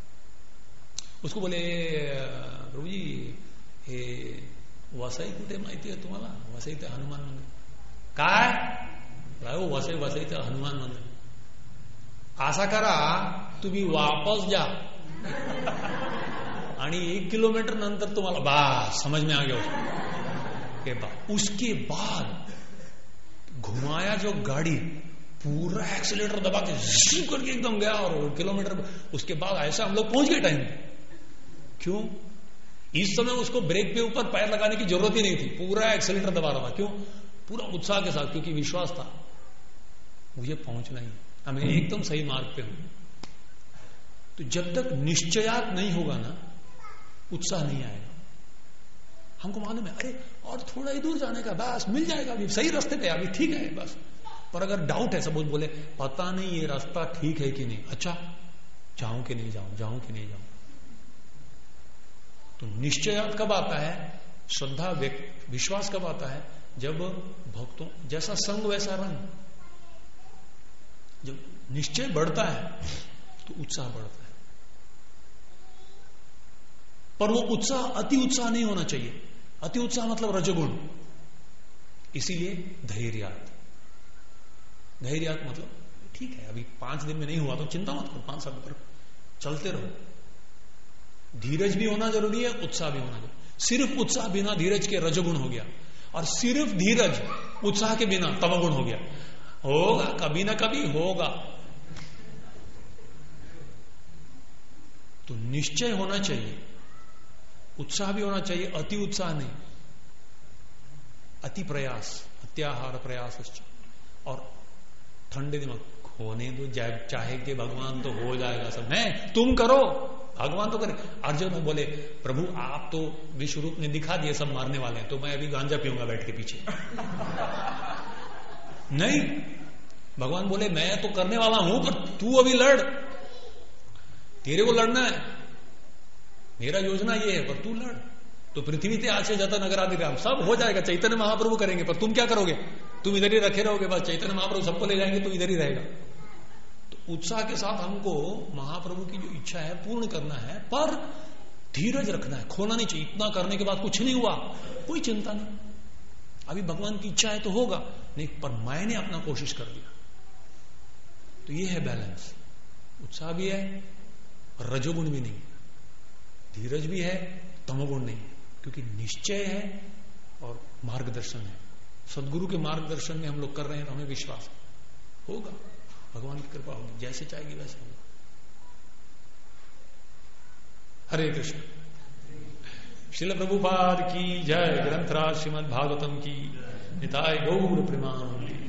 उसको बोले प्रभु जी हे वसई कुठे माहिती आहे तुम्हाला, वसई ते हनुमान मंदिर। काय राव, वसई ते हनुमान मंदिर। असा करा तुम्ही वापस जा आणि 1 किलोमीटर नंतर तुम्हाला बस समझ में आ गया। उसके बाद घुमाया जो गाड़ी, पूरा एक्सीलेटर दबा के ज़ूम करके एकदम गया, और किलोमीटर उसके बाद ऐसा हम लोग पहुंच गए टाइम। क्यों? इस समय उसको ब्रेक पे ऊपर पैर लगाने की जरूरत ही नहीं थी, पूरा एक्सीलेटर दबा रहा था। क्यों? पूरा उत्साह के साथ, क्योंकि विश्वास था मुझे पहुंचना ही, हमें एकदम सही मार्ग पे हूं। तो जब तक निश्चयात नहीं होगा ना, उत्साह नहीं आएगा। हमको मालूम है अरे और थोड़ा ही दूर जाने का, बस मिल जाएगा, अभी सही रास्ते पे, अभी ठीक है बस। पर अगर डाउट है, सब बोले पता नहीं ये रास्ता ठीक है कि नहीं, अच्छा जाऊं कि नहीं जाऊं, जाऊं कि नहीं जाऊं। तो निश्चयात कब आता है, श्रद्धा विश्वास कब आता है, जब भक्तों जैसा संग वैसा रंग। जब निश्चय बढ़ता है तो उत्साह बढ़ता है, पर वो उत्साह अति उत्साह नहीं होना चाहिए। अति उत्साह मतलब रजोगुण। इसीलिए धैर्यात मतलब ठीक है अभी 5 दिन में नहीं हुआ तो चिंता मत करो, 5 साल पर चलते रहो। धीरज भी होना जरूरी है, उत्साह भी होना जरूरी। सिर्फ उत्साह बिना धीरज के रजोगुण हो गया, और सिर्फ धीरज उत्साह के बिना तमोगुण हो गया। होगा कभी ना कभी होगा। तो निश्चय होना चाहिए, उत्साह भी होना चाहिए, अति उत्साह नहीं, अति प्रयास, अत्याहार प्रयास। और ठंडे दिमाग होने दो, चाहे कि भगवान तो हो जाएगा सब, नहीं तुम करो, भगवान तो करे। अर्जुन बोले प्रभु आप तो विश्व रूप ने दिखा दिए सब मारने वाले हैं, तो मैं अभी गांजा पीऊंगा बैठ के पीछे। नहीं, भगवान बोले मैं तो करने वाला हूं, पर तू अभी लड़, तेरे को लड़ना है, मेरा योजना ये है, पर तू लड़। तो पृथ्वी ते आशे जाता नगर आदि ग्राम, सब हो जाएगा, चैतन्य महाप्रभु करेंगे, पर तुम क्या करोगे? तुम इधर ही रखे रहोगे, बस चैतन्य महाप्रभु सबको ले जाएंगे, तो इधर ही रहेगा। तो उत्साह के साथ हमको महाप्रभु की जो इच्छा है पूर्ण करना है, पर धीरज रखना है, खोना नहीं चाहिए। इतना करने के बाद कुछ नहीं हुआ, कोई चिंता नहीं, अभी भगवान की इच्छा है तो होगा नहीं, पर मैंने अपना कोशिश कर लिया। तो ये है बैलेंस, उत्साह भी है रजोगुण भी नहीं, धीरज भी है तमोगुण नहीं, क्योंकि निश्चय है और मार्गदर्शन है। सदगुरु के मार्गदर्शन में हम लोग कर रहे हैं तो हमें विश्वास होगा, भगवान की कृपा होगी, जैसे चाहेगी वैसे होगा। हरे कृष्ण। श्रील प्रभुपाद की जय। ग्रंथराज श्रीमद् भागवतम की। निताय गौर प्रेमानंद।